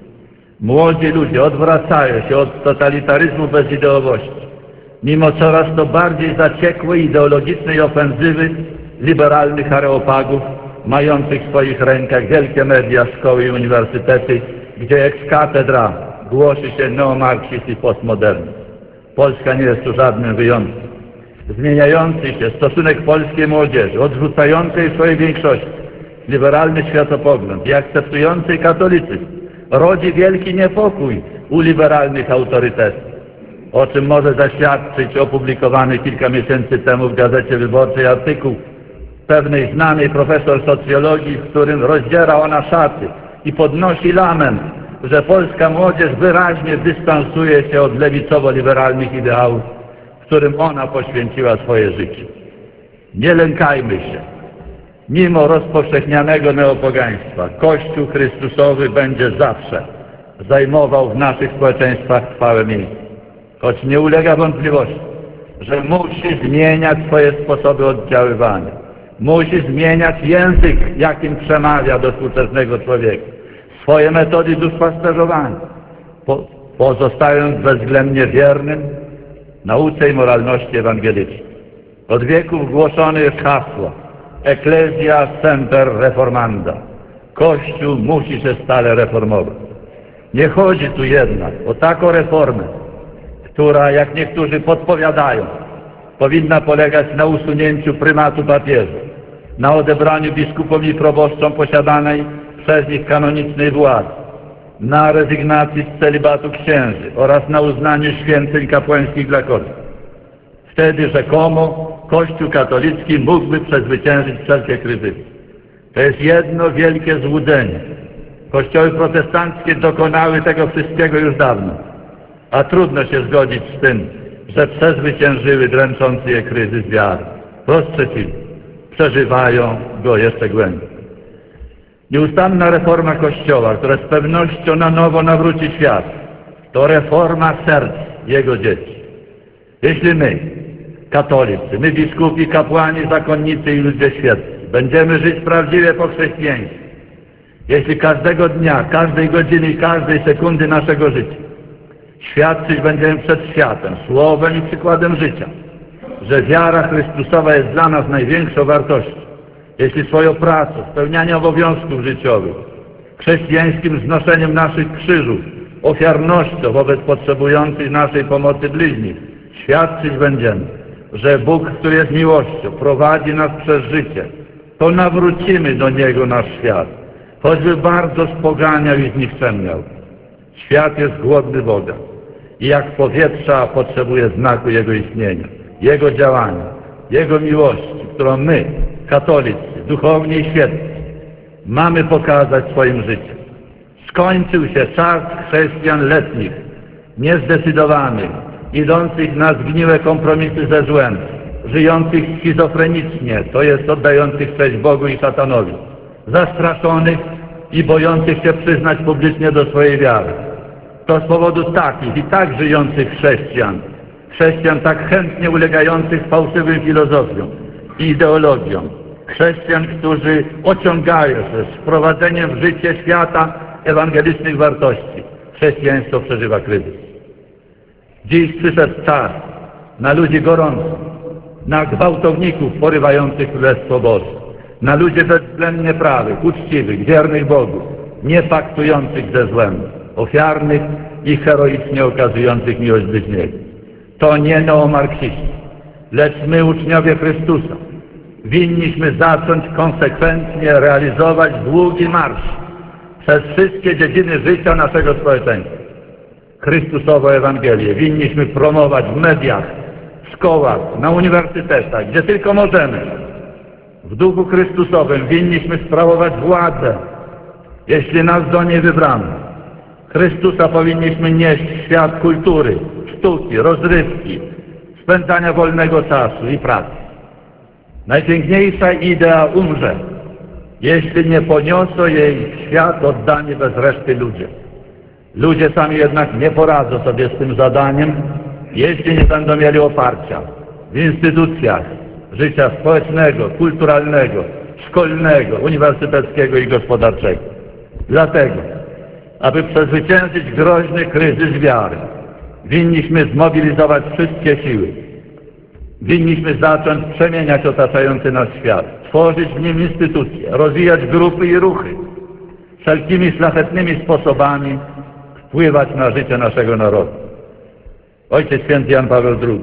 Młodzi ludzie odwracają się od totalitaryzmu bezideowości, mimo coraz to bardziej zaciekłej ideologicznej ofensywy liberalnych areopagów, mających w swoich rękach wielkie media, szkoły i uniwersytety, gdzie ex cathedra głosi się neomarksizm i postmodernizm. Polska nie jest tu żadnym wyjątkiem. Zmieniający się stosunek polskiej młodzieży, odrzucającej w swojej większości liberalny światopogląd i akceptującej katolicyzm, rodzi wielki niepokój u liberalnych autorytetów, o czym może zaświadczyć opublikowany kilka miesięcy temu w Gazecie Wyborczej artykuł pewnej znanej profesor socjologii, w którym rozdziera ona szaty i podnosi lament, że polska młodzież wyraźnie dystansuje się od lewicowo-liberalnych ideałów, którym ona poświęciła swoje życie. Nie lękajmy się. Mimo rozpowszechnianego neopogaństwa, Kościół Chrystusowy będzie zawsze zajmował w naszych społeczeństwach trwałe miejsce. Choć nie ulega wątpliwości, że musi zmieniać swoje sposoby oddziaływania. Musi zmieniać język, jakim przemawia do współczesnego człowieka. Swoje metody duszpasterzowania, pozostając bezwzględnie wiernym nauce i moralności ewangelicznej. Od wieków głoszone jest hasło Ecclesia semper reformanda. Kościół musi się stale reformować. Nie chodzi tu jednak o taką reformę, która, jak niektórzy podpowiadają, powinna polegać na usunięciu prymatu papieża, na odebraniu biskupom i proboszczom posiadanej przez nich kanonicznej władzy, na rezygnacji z celibatu księży oraz na uznaniu święceń kapłańskich dla kobiet. Wtedy rzekomo Kościół katolicki mógłby przezwyciężyć wszelkie kryzysy. To jest jedno wielkie złudzenie. Kościoły protestanckie dokonały tego wszystkiego już dawno, a trudno się zgodzić z tym, że przezwyciężyły dręczący je kryzys wiary. Wprost przeciwnie, przeżywają go jeszcze głębiej. Nieustanna reforma Kościoła, która z pewnością na nowo nawróci świat, to reforma serc Jego dzieci. Jeśli my, katolicy, my biskupi, kapłani, zakonnicy i ludzie świeccy, będziemy żyć prawdziwie po chrześcijaństwie, jeśli każdego dnia, każdej godziny i każdej sekundy naszego życia świadczyć będziemy przed światem, słowem i przykładem życia, że wiara Chrystusowa jest dla nas największą wartością, jeśli swoją pracą, spełnianiem obowiązków życiowych, chrześcijańskim znoszeniem naszych krzyżów, ofiarnością wobec potrzebujących naszej pomocy bliźnich, świadczyć będziemy, że Bóg, który jest miłością, prowadzi nas przez życie, to nawrócimy do Niego nasz świat, choćby bardzo spoganiał i znikczemniał. Świat jest głodny Boga i jak powietrza potrzebuje znaku Jego istnienia, Jego działania, Jego miłości, którą my, katolicy, duchowni i świeccy, mamy pokazać swoim życiem. Skończył się czas chrześcijan letnich, niezdecydowanych, idących na zgniłe kompromisy ze złem, żyjących schizofrenicznie, to jest oddających cześć Bogu i szatanowi, zastraszonych i bojących się przyznać publicznie do swojej wiary. To z powodu takich i tak żyjących chrześcijan chrześcijan tak chętnie ulegających fałszywym filozofiom i ideologiom, chrześcijan, którzy ociągają się z wprowadzeniem w życie świata ewangelicznych wartości. Chrześcijaństwo przeżywa kryzys. Dziś przyszedł czas na ludzi gorących, na gwałtowników porywających Królestwo Boże, na ludzi bezwzględnie prawych, uczciwych, wiernych Bogu, nie paktujących ze złem, ofiarnych i heroicznie okazujących miłość bliźniego. To nie neomarksiści, lecz my, uczniowie Chrystusa, winniśmy zacząć konsekwentnie realizować długi marsz przez wszystkie dziedziny życia naszego społeczeństwa. Chrystusową Ewangelię winniśmy promować w mediach, w szkołach, na uniwersytetach, gdzie tylko możemy. W duchu Chrystusowym winniśmy sprawować władzę, jeśli nas do niej wybrano. Chrystusa powinniśmy nieść w świat kultury, sztuki, rozrywki, spędzania wolnego czasu i pracy. Najpiękniejsza idea umrze, jeśli nie poniosą jej w świat oddani bez reszty ludzie. Ludzie sami jednak nie poradzą sobie z tym zadaniem, jeśli nie będą mieli oparcia w instytucjach życia społecznego, kulturalnego, szkolnego, uniwersyteckiego i gospodarczego. Dlatego, aby przezwyciężyć groźny kryzys wiary, winniśmy zmobilizować wszystkie siły. Winniśmy zacząć przemieniać otaczający nas świat, tworzyć w nim instytucje, rozwijać grupy i ruchy, wszelkimi szlachetnymi sposobami wpływać na życie naszego narodu. Ojciec Święty Jan Paweł II,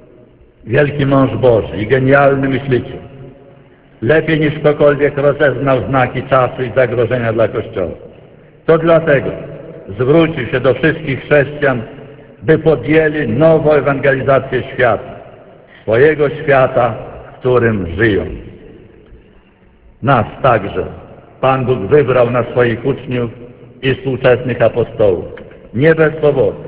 wielki mąż Boży i genialny myśliciel, lepiej niż ktokolwiek rozeznał znaki czasu i zagrożenia dla Kościoła. To dlatego zwrócił się do wszystkich chrześcijan, by podjęli nową ewangelizację świata, swojego świata, w którym żyją. Nas także Pan Bóg wybrał na swoich uczniów i współczesnych apostołów. Nie bez powodu.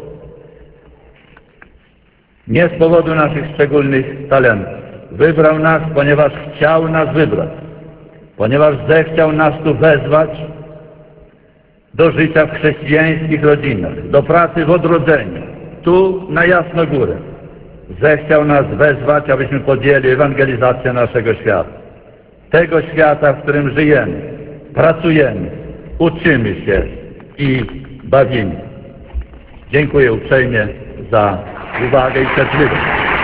Nie z powodu naszych szczególnych talentów. Wybrał nas, ponieważ chciał nas wybrać. Ponieważ zechciał nas tu wezwać do życia w chrześcijańskich rodzinach, do pracy w odrodzeniu, tu na Jasnogórę. Zechciał nas wezwać, abyśmy podjęli ewangelizację naszego świata. Tego świata, w którym żyjemy, pracujemy, uczymy się i bawimy. Dziękuję uprzejmie za uwagę i cierpliwość.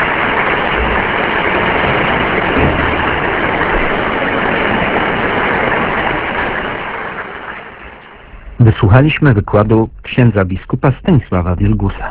Wysłuchaliśmy wykładu księdza biskupa Stanisława Wielgusa.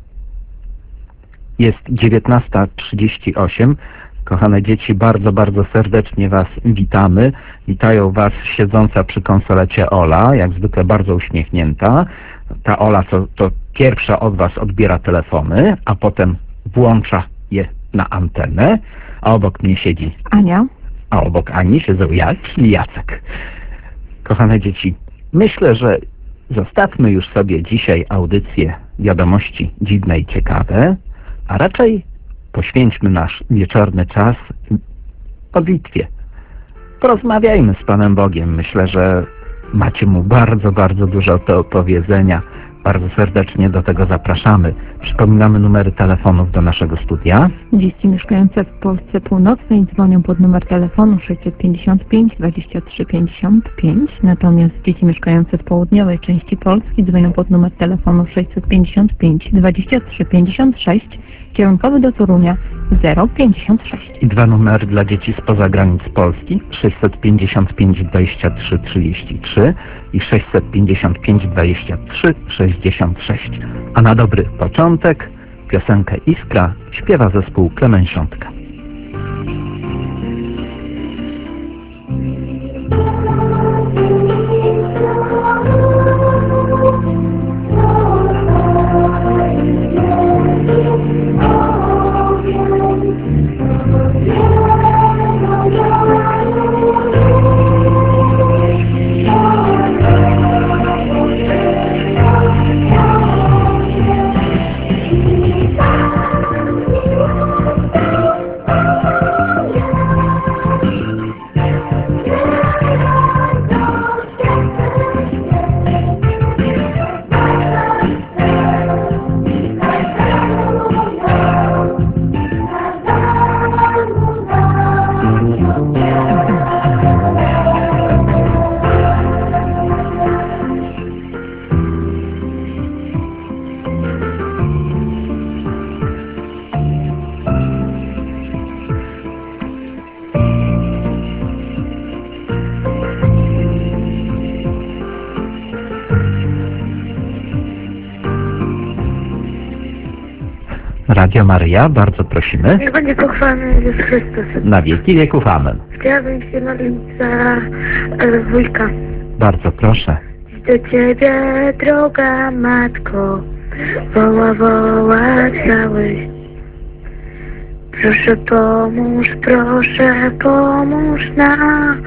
Jest 19:38. Kochane dzieci, bardzo, bardzo serdecznie Was witamy. Witają Was siedząca przy konsolecie Ola, jak zwykle bardzo uśmiechnięta. Ta Ola to pierwsza od Was odbiera telefony, a potem włącza je na antenę, a obok mnie siedzi Ania. A obok Ani siedzą ja, czyli Jacek. Kochane dzieci, myślę, że zostawmy już sobie dzisiaj audycję Wiadomości dziwne i ciekawe, a raczej poświęćmy nasz wieczorny czas modlitwie. Porozmawiajmy z Panem Bogiem. Myślę, że macie Mu bardzo, bardzo dużo do powiedzenia. Bardzo serdecznie do tego zapraszamy. Przypominamy numery telefonów do naszego studia. Dzieci mieszkające w Polsce Północnej dzwonią pod numer telefonu 655 23 55, natomiast dzieci mieszkające w południowej części Polski dzwonią pod numer telefonu 655 23 56, kierunkowy do Torunia 056. I dwa numery dla dzieci spoza granic Polski 655 23 33 i 655 23 66. A na dobry początek piosenkę Iskra śpiewa zespół Klemensiątka. Radio Maryja, bardzo prosimy. Niech będzie pochwalony Jezus Chrystus. Na wieki wieków, amen. Chciałabym się modlić za wujka. Bardzo proszę. Do Ciebie, droga Matko, woła cały. Proszę pomóż nam.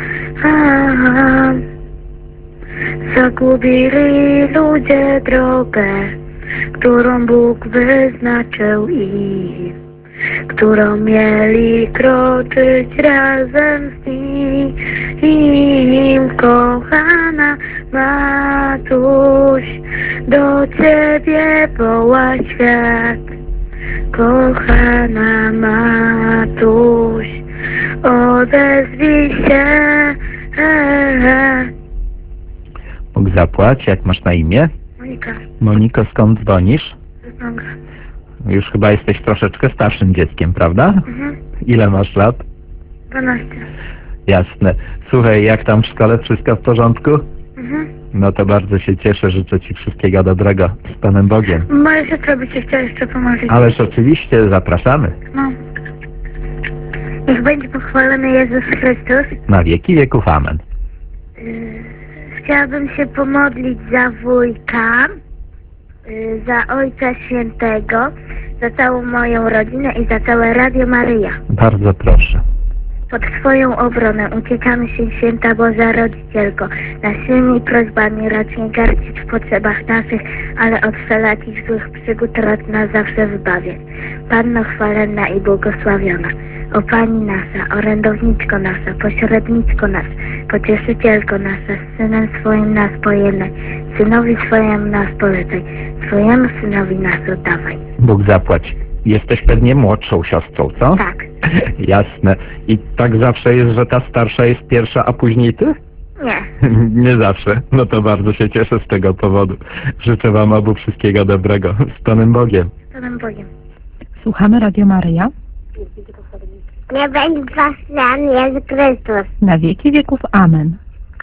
Zagubili ludzie drogę, którą Bóg wyznaczył im, którą mieli kroczyć razem z nim. Kochana Matuś, do Ciebie woła świat. Kochana Matuś, odezwij się. Bóg zapłać, jak masz na imię? Monika, Moniko, skąd dzwonisz? Znąga. Już chyba jesteś troszeczkę starszym dzieckiem, prawda? Ile masz lat? 12. Jasne. Słuchaj, jak tam w szkole, wszystko w porządku? No to bardzo się cieszę, życzę Ci wszystkiego dobrego. Z Panem Bogiem. Moja siostra by się chciała jeszcze pomodlić. Ależ oczywiście, zapraszamy. No. Niech będzie pochwalony Jezus Chrystus. Na wieki wieków, amen. Chciałabym się pomodlić za wujka, za Ojca Świętego, za całą moją rodzinę i za całe Radio Maryja. Bardzo proszę. Pod Twoją obronę uciekamy się, Święta Boża Rodzicielko, naszymi prośbami racz nie gardzić w potrzebach naszych, ale od wszelakich złych przygód racz nas zawsze wybawiać. Panno chwalenna i błogosławiona, o Pani nasza, orędowniczko nasza, pośredniczko nasza, pocieszycielko nasza, z Synem swoim nas pojednaj, Synowi swojemu nas polecaj, swojemu Synowi nas oddawaj. Bóg zapłać. Jesteś pewnie młodszą siostrą, co? Tak. Jasne. I tak zawsze jest, że ta starsza jest pierwsza, a później ty? Nie. Nie zawsze. No to bardzo się cieszę z tego powodu. Życzę Wam obu wszystkiego dobrego. Z Panem Bogiem. Z Panem Bogiem. Słuchamy Radio Maryja. Nie będzie pochwalony Jezus Chrystus. Na wieki wieków, amen.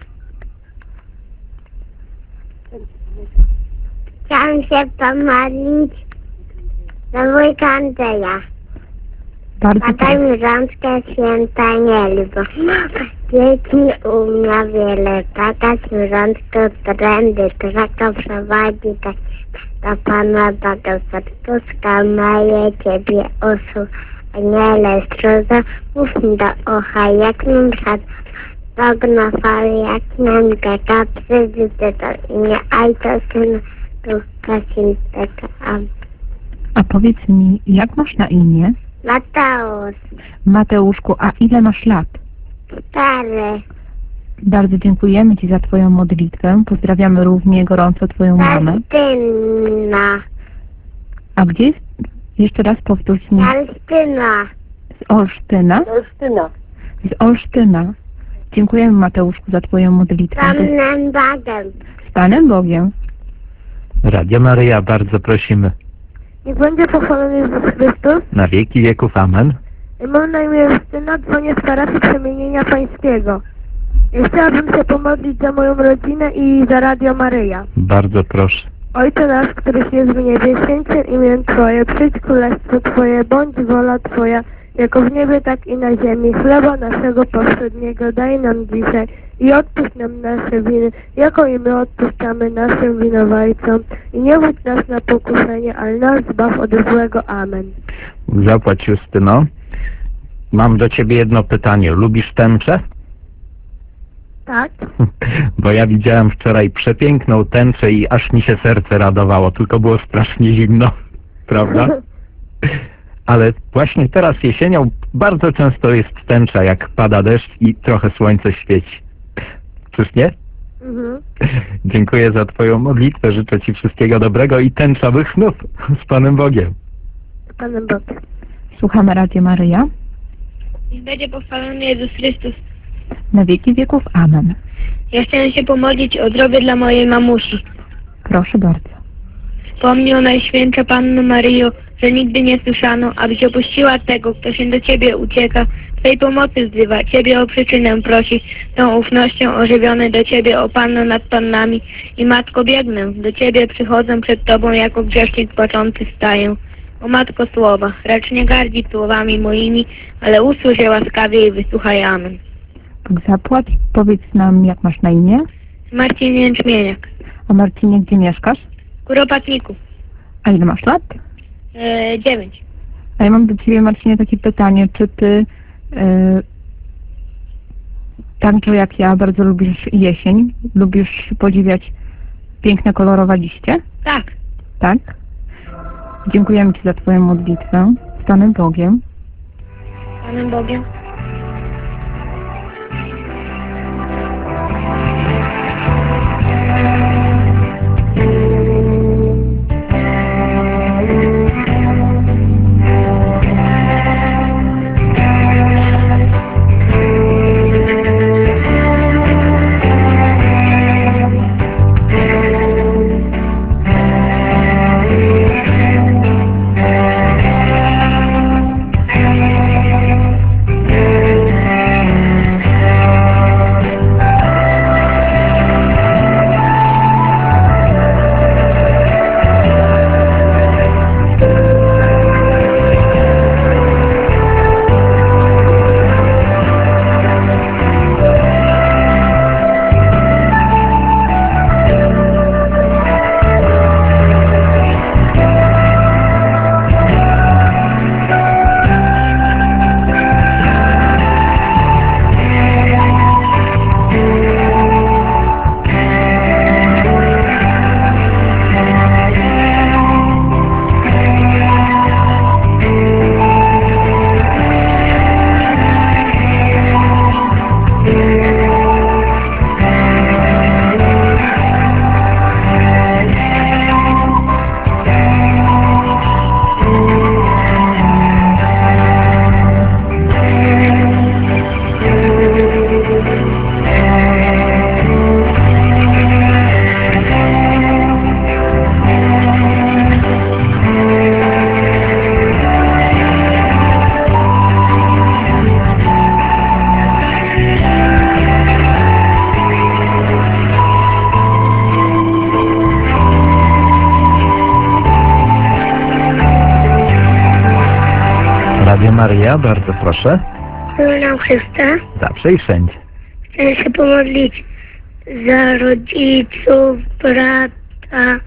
Chciałam się pomodlić za wujka Andrzeja. Bardzo A daj proszę. mi rączkę święta nielbo. Dzieci umia wiele, tata mi rączkę trendy, traka prowadzi tak do Pana Boga serduszka maje Ciebie usług. Aniele stróża, mów mi do ucha, jak nim szat, Bog na fali, jak nam gada, przyjdzie do imię Ojca, Syna, Ducha Świętego. Amen. A powiedz mi, jak masz na imię? Mateusz, Mateuszku, a ile masz lat? 4, Bardzo dziękujemy Ci za Twoją modlitwę. Pozdrawiamy równie gorąco Twoją mamę. Justyna, A gdzie jest? Jeszcze raz powtórz mi. Justyna, Z Olsztyna? Z Olsztyna. Dziękujemy Mateuszku za Twoją modlitwę. Panem Bogiem. Z Panem Bogiem. Radio Maryja, bardzo prosimy. Niech będzie pochwalony Jezus Chrystus. Na wieki wieków, amen. Mam na imię Justyna, dzwonię z parafii Przemienienia Pańskiego. Chciałabym się pomodlić za moją rodzinę i za Radio Maryja. Bardzo proszę. Ojcze nasz, któryś jest w niebie, święć się imię Twoje, przyjdź królestwo Twoje, bądź wola Twoja, jako w niebie, tak i na ziemi. Chleba naszego powszedniego daj nam dzisiaj i odpuść nam nasze winy, jako i my odpuszczamy naszym winowajcom. I nie wódź nas na pokuszenie, ale nas zbaw od złego. Amen. Zapłać, Justyno. Mam do Ciebie jedno pytanie. Lubisz tęczę? Tak? Bo ja widziałem wczoraj przepiękną tęczę i aż mi się serce radowało, tylko było strasznie zimno, prawda? Ale właśnie teraz jesienią bardzo często jest tęcza, jak pada deszcz i trochę słońce świeci. Czyż nie? Mhm. Dziękuję za Twoją modlitwę, życzę Ci wszystkiego dobrego i tęczowych snów z Panem Bogiem. Z Panem Bogiem. Słuchamy Radio Maryja. Niech będzie pochwalony Jezus Chrystus. Na wieki wieków, amen. Ja chciałem się pomodlić o zdrowie dla mojej mamusi. Proszę bardzo. Wspomnij o Najświętsza Panno Maryjo, że nigdy nie słyszano, abyś opuściła tego, kto się do Ciebie ucieka, Twej pomocy wzywa, Ciebie o przyczynę prosi, tą ufnością ożywiony do Ciebie, o Panno nad Pannami. I Matko, biegnę, do Ciebie przychodzę przed Tobą, jako grzesznik płaczący staję. O Matko słowa, racz nie gardzić słowami moimi, ale usłysz je łaskawie i wysłuchaj. Amen. Bóg zapłać. Powiedz nam, jak masz na imię. Marcin Jęczmieniak. A Marcinie, gdzie mieszkasz? W Kuropatniku. A ile masz lat? 9. A ja mam do Ciebie, Marcinie, takie pytanie. Czy Ty tak jak ja bardzo lubisz jesień? Lubisz podziwiać piękne, kolorowe liście? Tak. Tak? Dziękujemy Ci za Twoją modlitwę. Z Panem Bogiem. Panem Bogiem. Radio Maryja, bardzo proszę. Nam Chrysta. Zawsze i wszędzie. Chcę się pomodlić za rodziców, brata,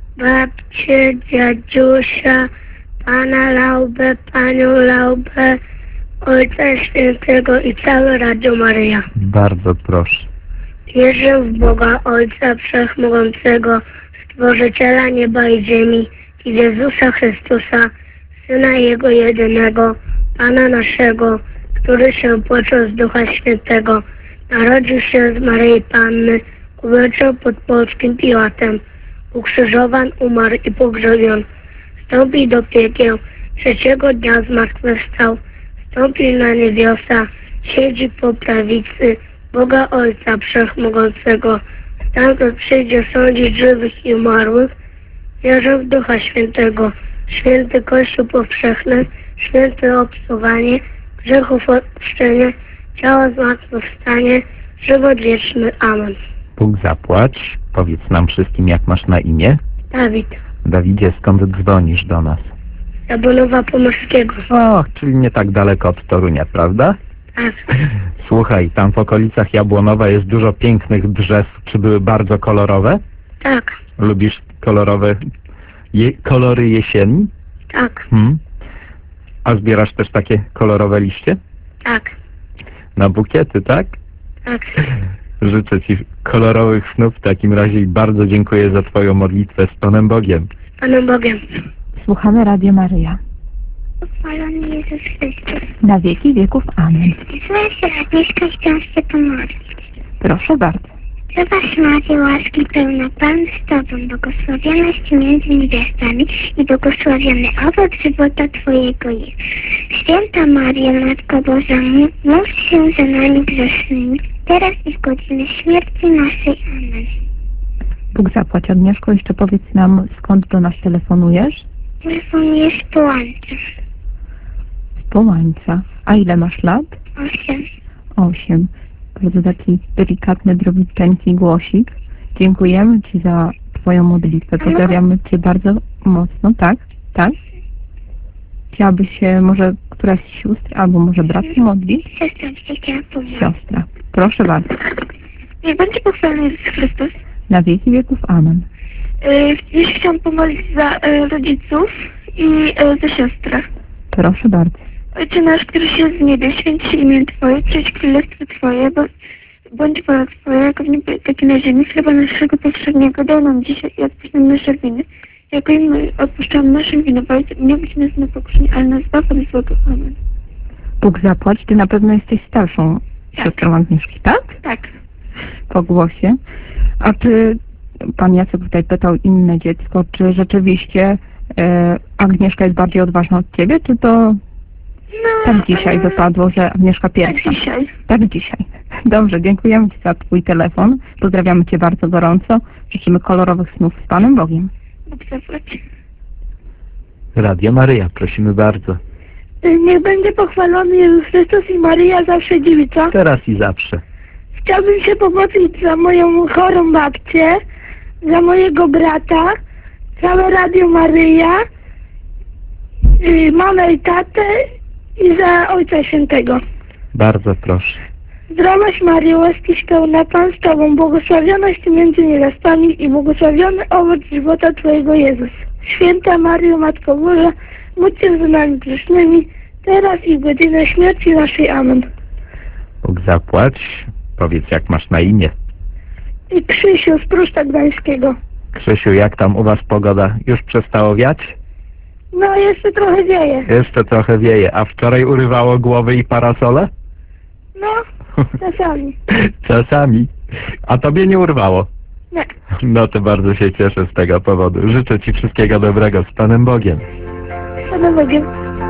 babcię, dziadziusia, pana Laubę, panią Laubę, Ojca Świętego i całe Radio Maryja. Bardzo proszę. Wierzę w Boga Ojca Wszechmogącego, Stworzyciela nieba i ziemi, i w Jezusa Chrystusa, Syna Jego jedynego, Pana naszego, który się począł z Ducha Świętego, narodził się z Maryi Panny, uwierzył pod Polskim Piłatem, ukrzyżowan, umarł i pogrzebion, wstąpił do piekieł, trzeciego dnia zmartwychwstał, wstąpił na niebiosa, siedzi po prawicy Boga Ojca Wszechmogącego, stamtąd przyjdzie sądzić żywych i umarłych. Wierzę w Ducha Świętego, święty Kościół powszechny, święte obsuwanie, grzechów odpuszczenie, ciała zmartwychwstanie, żywot wieczny. Amen. Bóg zapłać. Powiedz nam wszystkim, jak masz na imię. Dawid, Dawidzie, skąd dzwonisz do nas? Jabłonowa Pomorskiego. O, czyli nie tak daleko od Torunia, prawda? Tak, Słuchaj, tam w okolicach Jabłonowa jest dużo pięknych drzew. Czy były bardzo kolorowe? tak, Lubisz kolorowe kolory jesieni? tak, A zbierasz też takie kolorowe liście? tak, Na bukiety, tak? tak. Życzę Ci kolorowych snów w takim razie i bardzo dziękuję za Twoją modlitwę z Panem Bogiem. Panem Bogiem. Słuchamy Radio Maryja. Chwalony Jezus Chrystus. Na wieki wieków. Amen. Nazywam się Agnieszka i chciałam się pomodlić. Proszę bardzo. Zdrowaś Maryjo, łaski pełna, Pan z Tobą, błogosławionaś Ty między niewiastami i błogosławiony owoc żywota Twojego jest. Święta Maryjo, Matko Boża, módl się za nami grzesznymi, teraz i w godzinę śmierci naszej. Amen. Bóg zapłać. Agnieszko, jeszcze powiedz nam, skąd do nas telefonujesz? Telefonuję z Połańca. Z Połańca. A ile masz lat? 8. 8. Bardzo taki delikatny, drobniuteńki głosik. Dziękujemy Ci za Twoją modlitwę. Pozdrawiamy Cię bardzo mocno. Tak? Tak? chciałabyś się może któraś z sióstr albo może brat modlić? Siostra by się chciała pomóc. Siostra. Proszę bardzo. Niech będzie pochwalony Jezus Chrystus. Na wieki wieków. Amen. Dziś chciałam pomodlić za rodziców i za siostrę. Proszę bardzo. Ojcze nasz, który się w niebie, święć się imię Twoje, przyjdź królestwo Twoje, bądź wola Twoja, jak w niebie, tak i na ziemi. Chleba naszego powszedniego daj nam dzisiaj i odpuść nam nasze winy, jako i my odpuszczamy naszym winowajcom. Nie budź nas na pokuszenie, ale nas zbaw od złego. Amen. Bóg zapłać. Ty na pewno jesteś starszą siostrą Agnieszki, tak? Tak. Po głosie. A czy pan Jacek tutaj pytał inne dziecko, czy rzeczywiście Agnieszka jest bardziej odważna od ciebie, czy to tak dzisiaj wypadło, że Agnieszka pierwsza? Tak dzisiaj. Tak dzisiaj. Dobrze, dziękujemy Ci za Twój telefon. Pozdrawiamy Cię bardzo gorąco. Życzymy kolorowych snów z Panem Bogiem. Bóg zapłać. Radio Maryja, prosimy bardzo. Niech będzie pochwalony Jezus Chrystus i Maryja zawsze dziewica. Teraz i zawsze. Chciałbym się pomodlić za moją chorą babcię, za mojego brata, całe Radio Maryja, mamę i tatę i za Ojca Świętego. Bardzo proszę. Zdrowaś Maryjo, łaskiś pełna, Pan z Tobą, błogosławionaś Ty między niewiastami i błogosławiony owoc żywota Twojego Jezus. Święta Maryjo, Matko Boża, módl się za nami grzesznymi, teraz i w godzinę śmierci naszej. Amen. Bóg zapłać. Powiedz, jak masz na imię. I Krzysiu z Pruszcza Gdańskiego. Krzysiu, jak tam u was pogoda? Już przestało wiać? No, jeszcze trochę wieje. Jeszcze trochę wieje. A wczoraj urywało głowy i parasole? No, czasami. Czasami. A tobie nie urwało? Nie. No to bardzo się cieszę z tego powodu. Życzę Ci wszystkiego dobrego. Z Panem Bogiem. Panem Bogiem.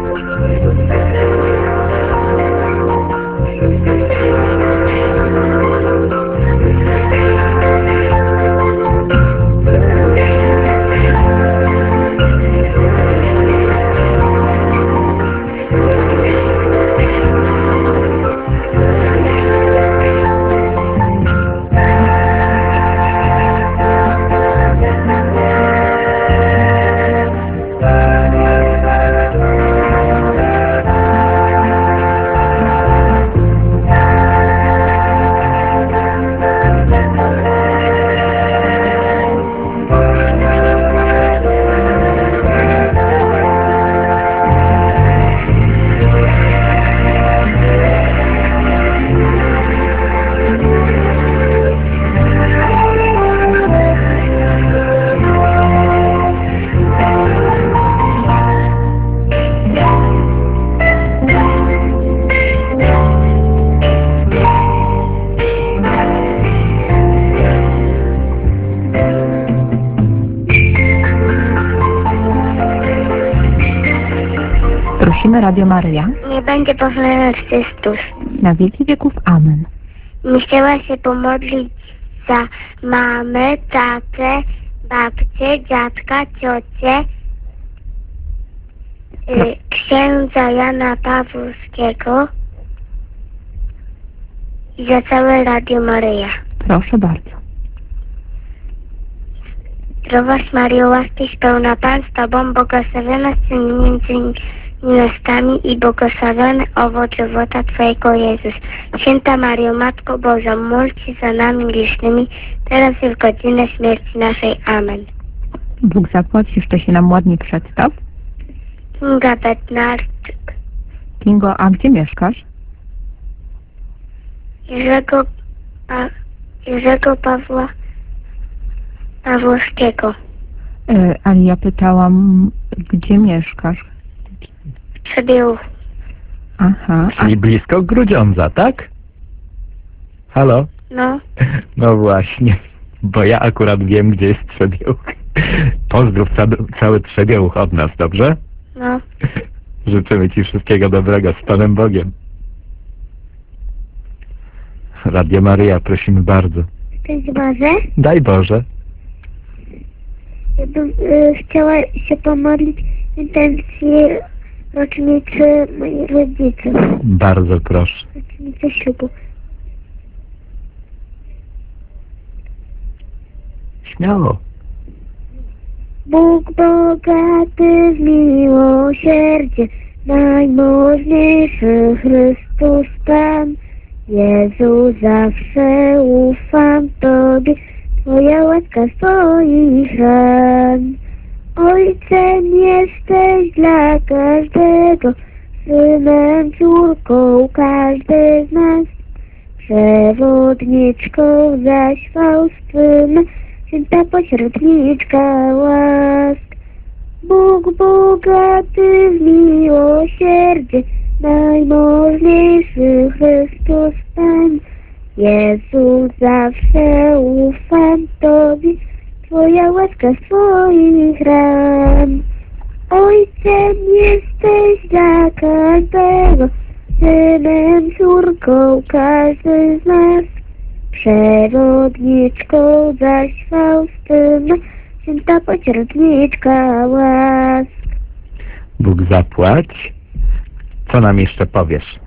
Prosimy Radio Maryja. Nie będzie pochwalony Chrystus. Na wieki wieków. Amen. Nie chciała się pomodlić za mamę, tatę, babcię, dziadka, ciocię, księdza Jana Pawłowskiego i za całe Radio Maryja. Proszę bardzo. Zdrowaś Maryjo, łaskiś pełna, Pan z Tobą, błogosławiona Ty między niewiastami i błogosławiony owoc żywota Twojego Jezus. Święta Maryjo, Matko Boża, módl się za nami grzesznymi, teraz i w godzinę śmierci naszej. Amen. Bóg zapłać. Jeszcze się nam ładnie przedstaw. Kinga Bednarczyk, Kingo, a gdzie mieszkasz? Jerzego Pawła Pawłowskiego. Ale ja pytałam, gdzie mieszkasz? Przebiegł. Aha. Czyli blisko Grudziądza, tak? Halo? No, No właśnie. Bo ja akurat wiem, gdzie jest Trzebiełuch. Pozdrów cały Trzebiełuch od nas, dobrze? no. Życzymy Ci wszystkiego dobrego. Z Panem Bogiem. Radio Maryja, prosimy bardzo. Cześć Boże. Daj Boże. Ja bym chciała się pomodlić intencje rocznicy moich rodziców. Bardzo proszę. Rocznicę ślubu. Śmiało. Bóg bogaty w miłosierdzie, najmożniejszy Chrystus Pan. Jezu, zawsze ufam Tobie, Twoja łaska z Twoich ran. Ojcem jesteś dla każdego, synem, córką każdy z nas. Przewodniczką zaś Faustyna, święta pośredniczka łask. Bóg bogaty w miłosierdzie, najmożniejszy Chrystus Pan. Jezu, zawsze ufam Tobie, Twoja łaska z Twoich ran. Ojcem jesteś dla każdego, synem, córką każdy z nas. Przewodniczką zaś Faustyna, święta pośredniczka łask. Bóg zapłać. Co nam jeszcze powiesz?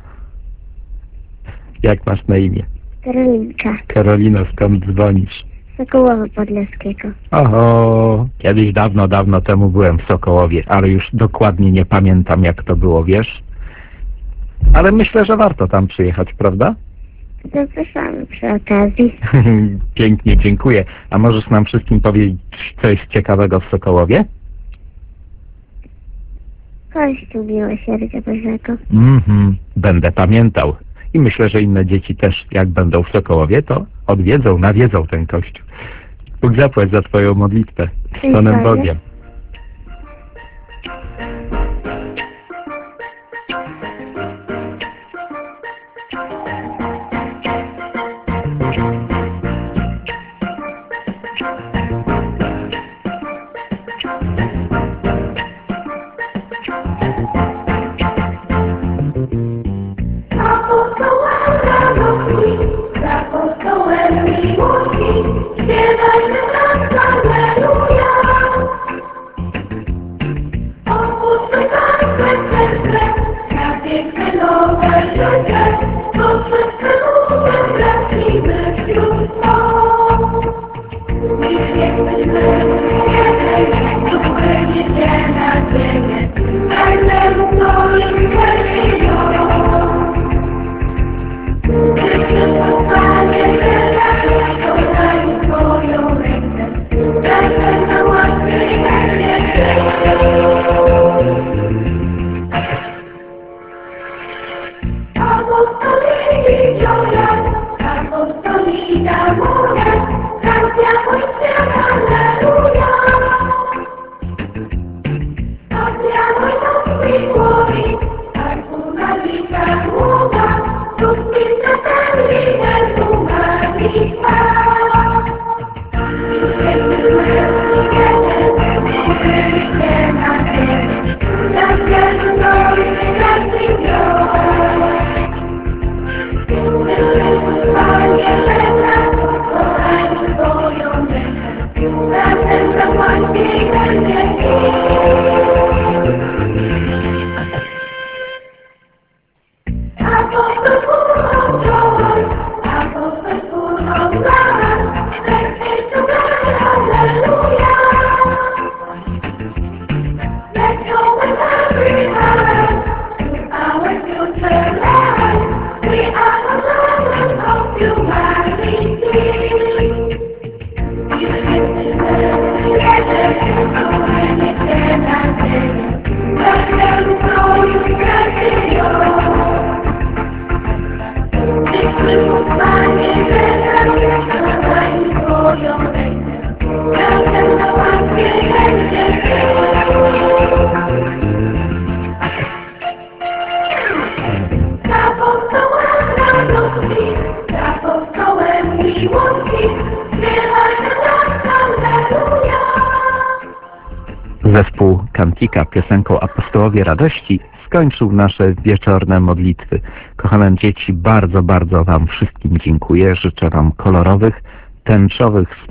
Jak masz na imię? Karolinka, Karolino, skąd dzwonisz? Sokołowa Podlaskiego. Oho, kiedyś dawno temu byłem w Sokołowie, ale już dokładnie nie pamiętam, jak to było, wiesz? Ale myślę, że warto tam przyjechać, prawda? Zapraszamy przy okazji. Pięknie, dziękuję. A możesz nam wszystkim powiedzieć coś ciekawego w Sokołowie? Kościół Miłosierdzia Bożego. Będę pamiętał. I myślę, że inne dzieci też, jak będą w Sokołowie, to nawiedzą ten kościół. Bóg zapłać za Twoją modlitwę. Z Panem Dziękuję. Bogiem. Zespół Kantika piosenką Apostołowie Radości skończył nasze wieczorne modlitwy. Kochane dzieci, bardzo Wam wszystkim dziękuję. Życzę Wam kolorowych, tęczowych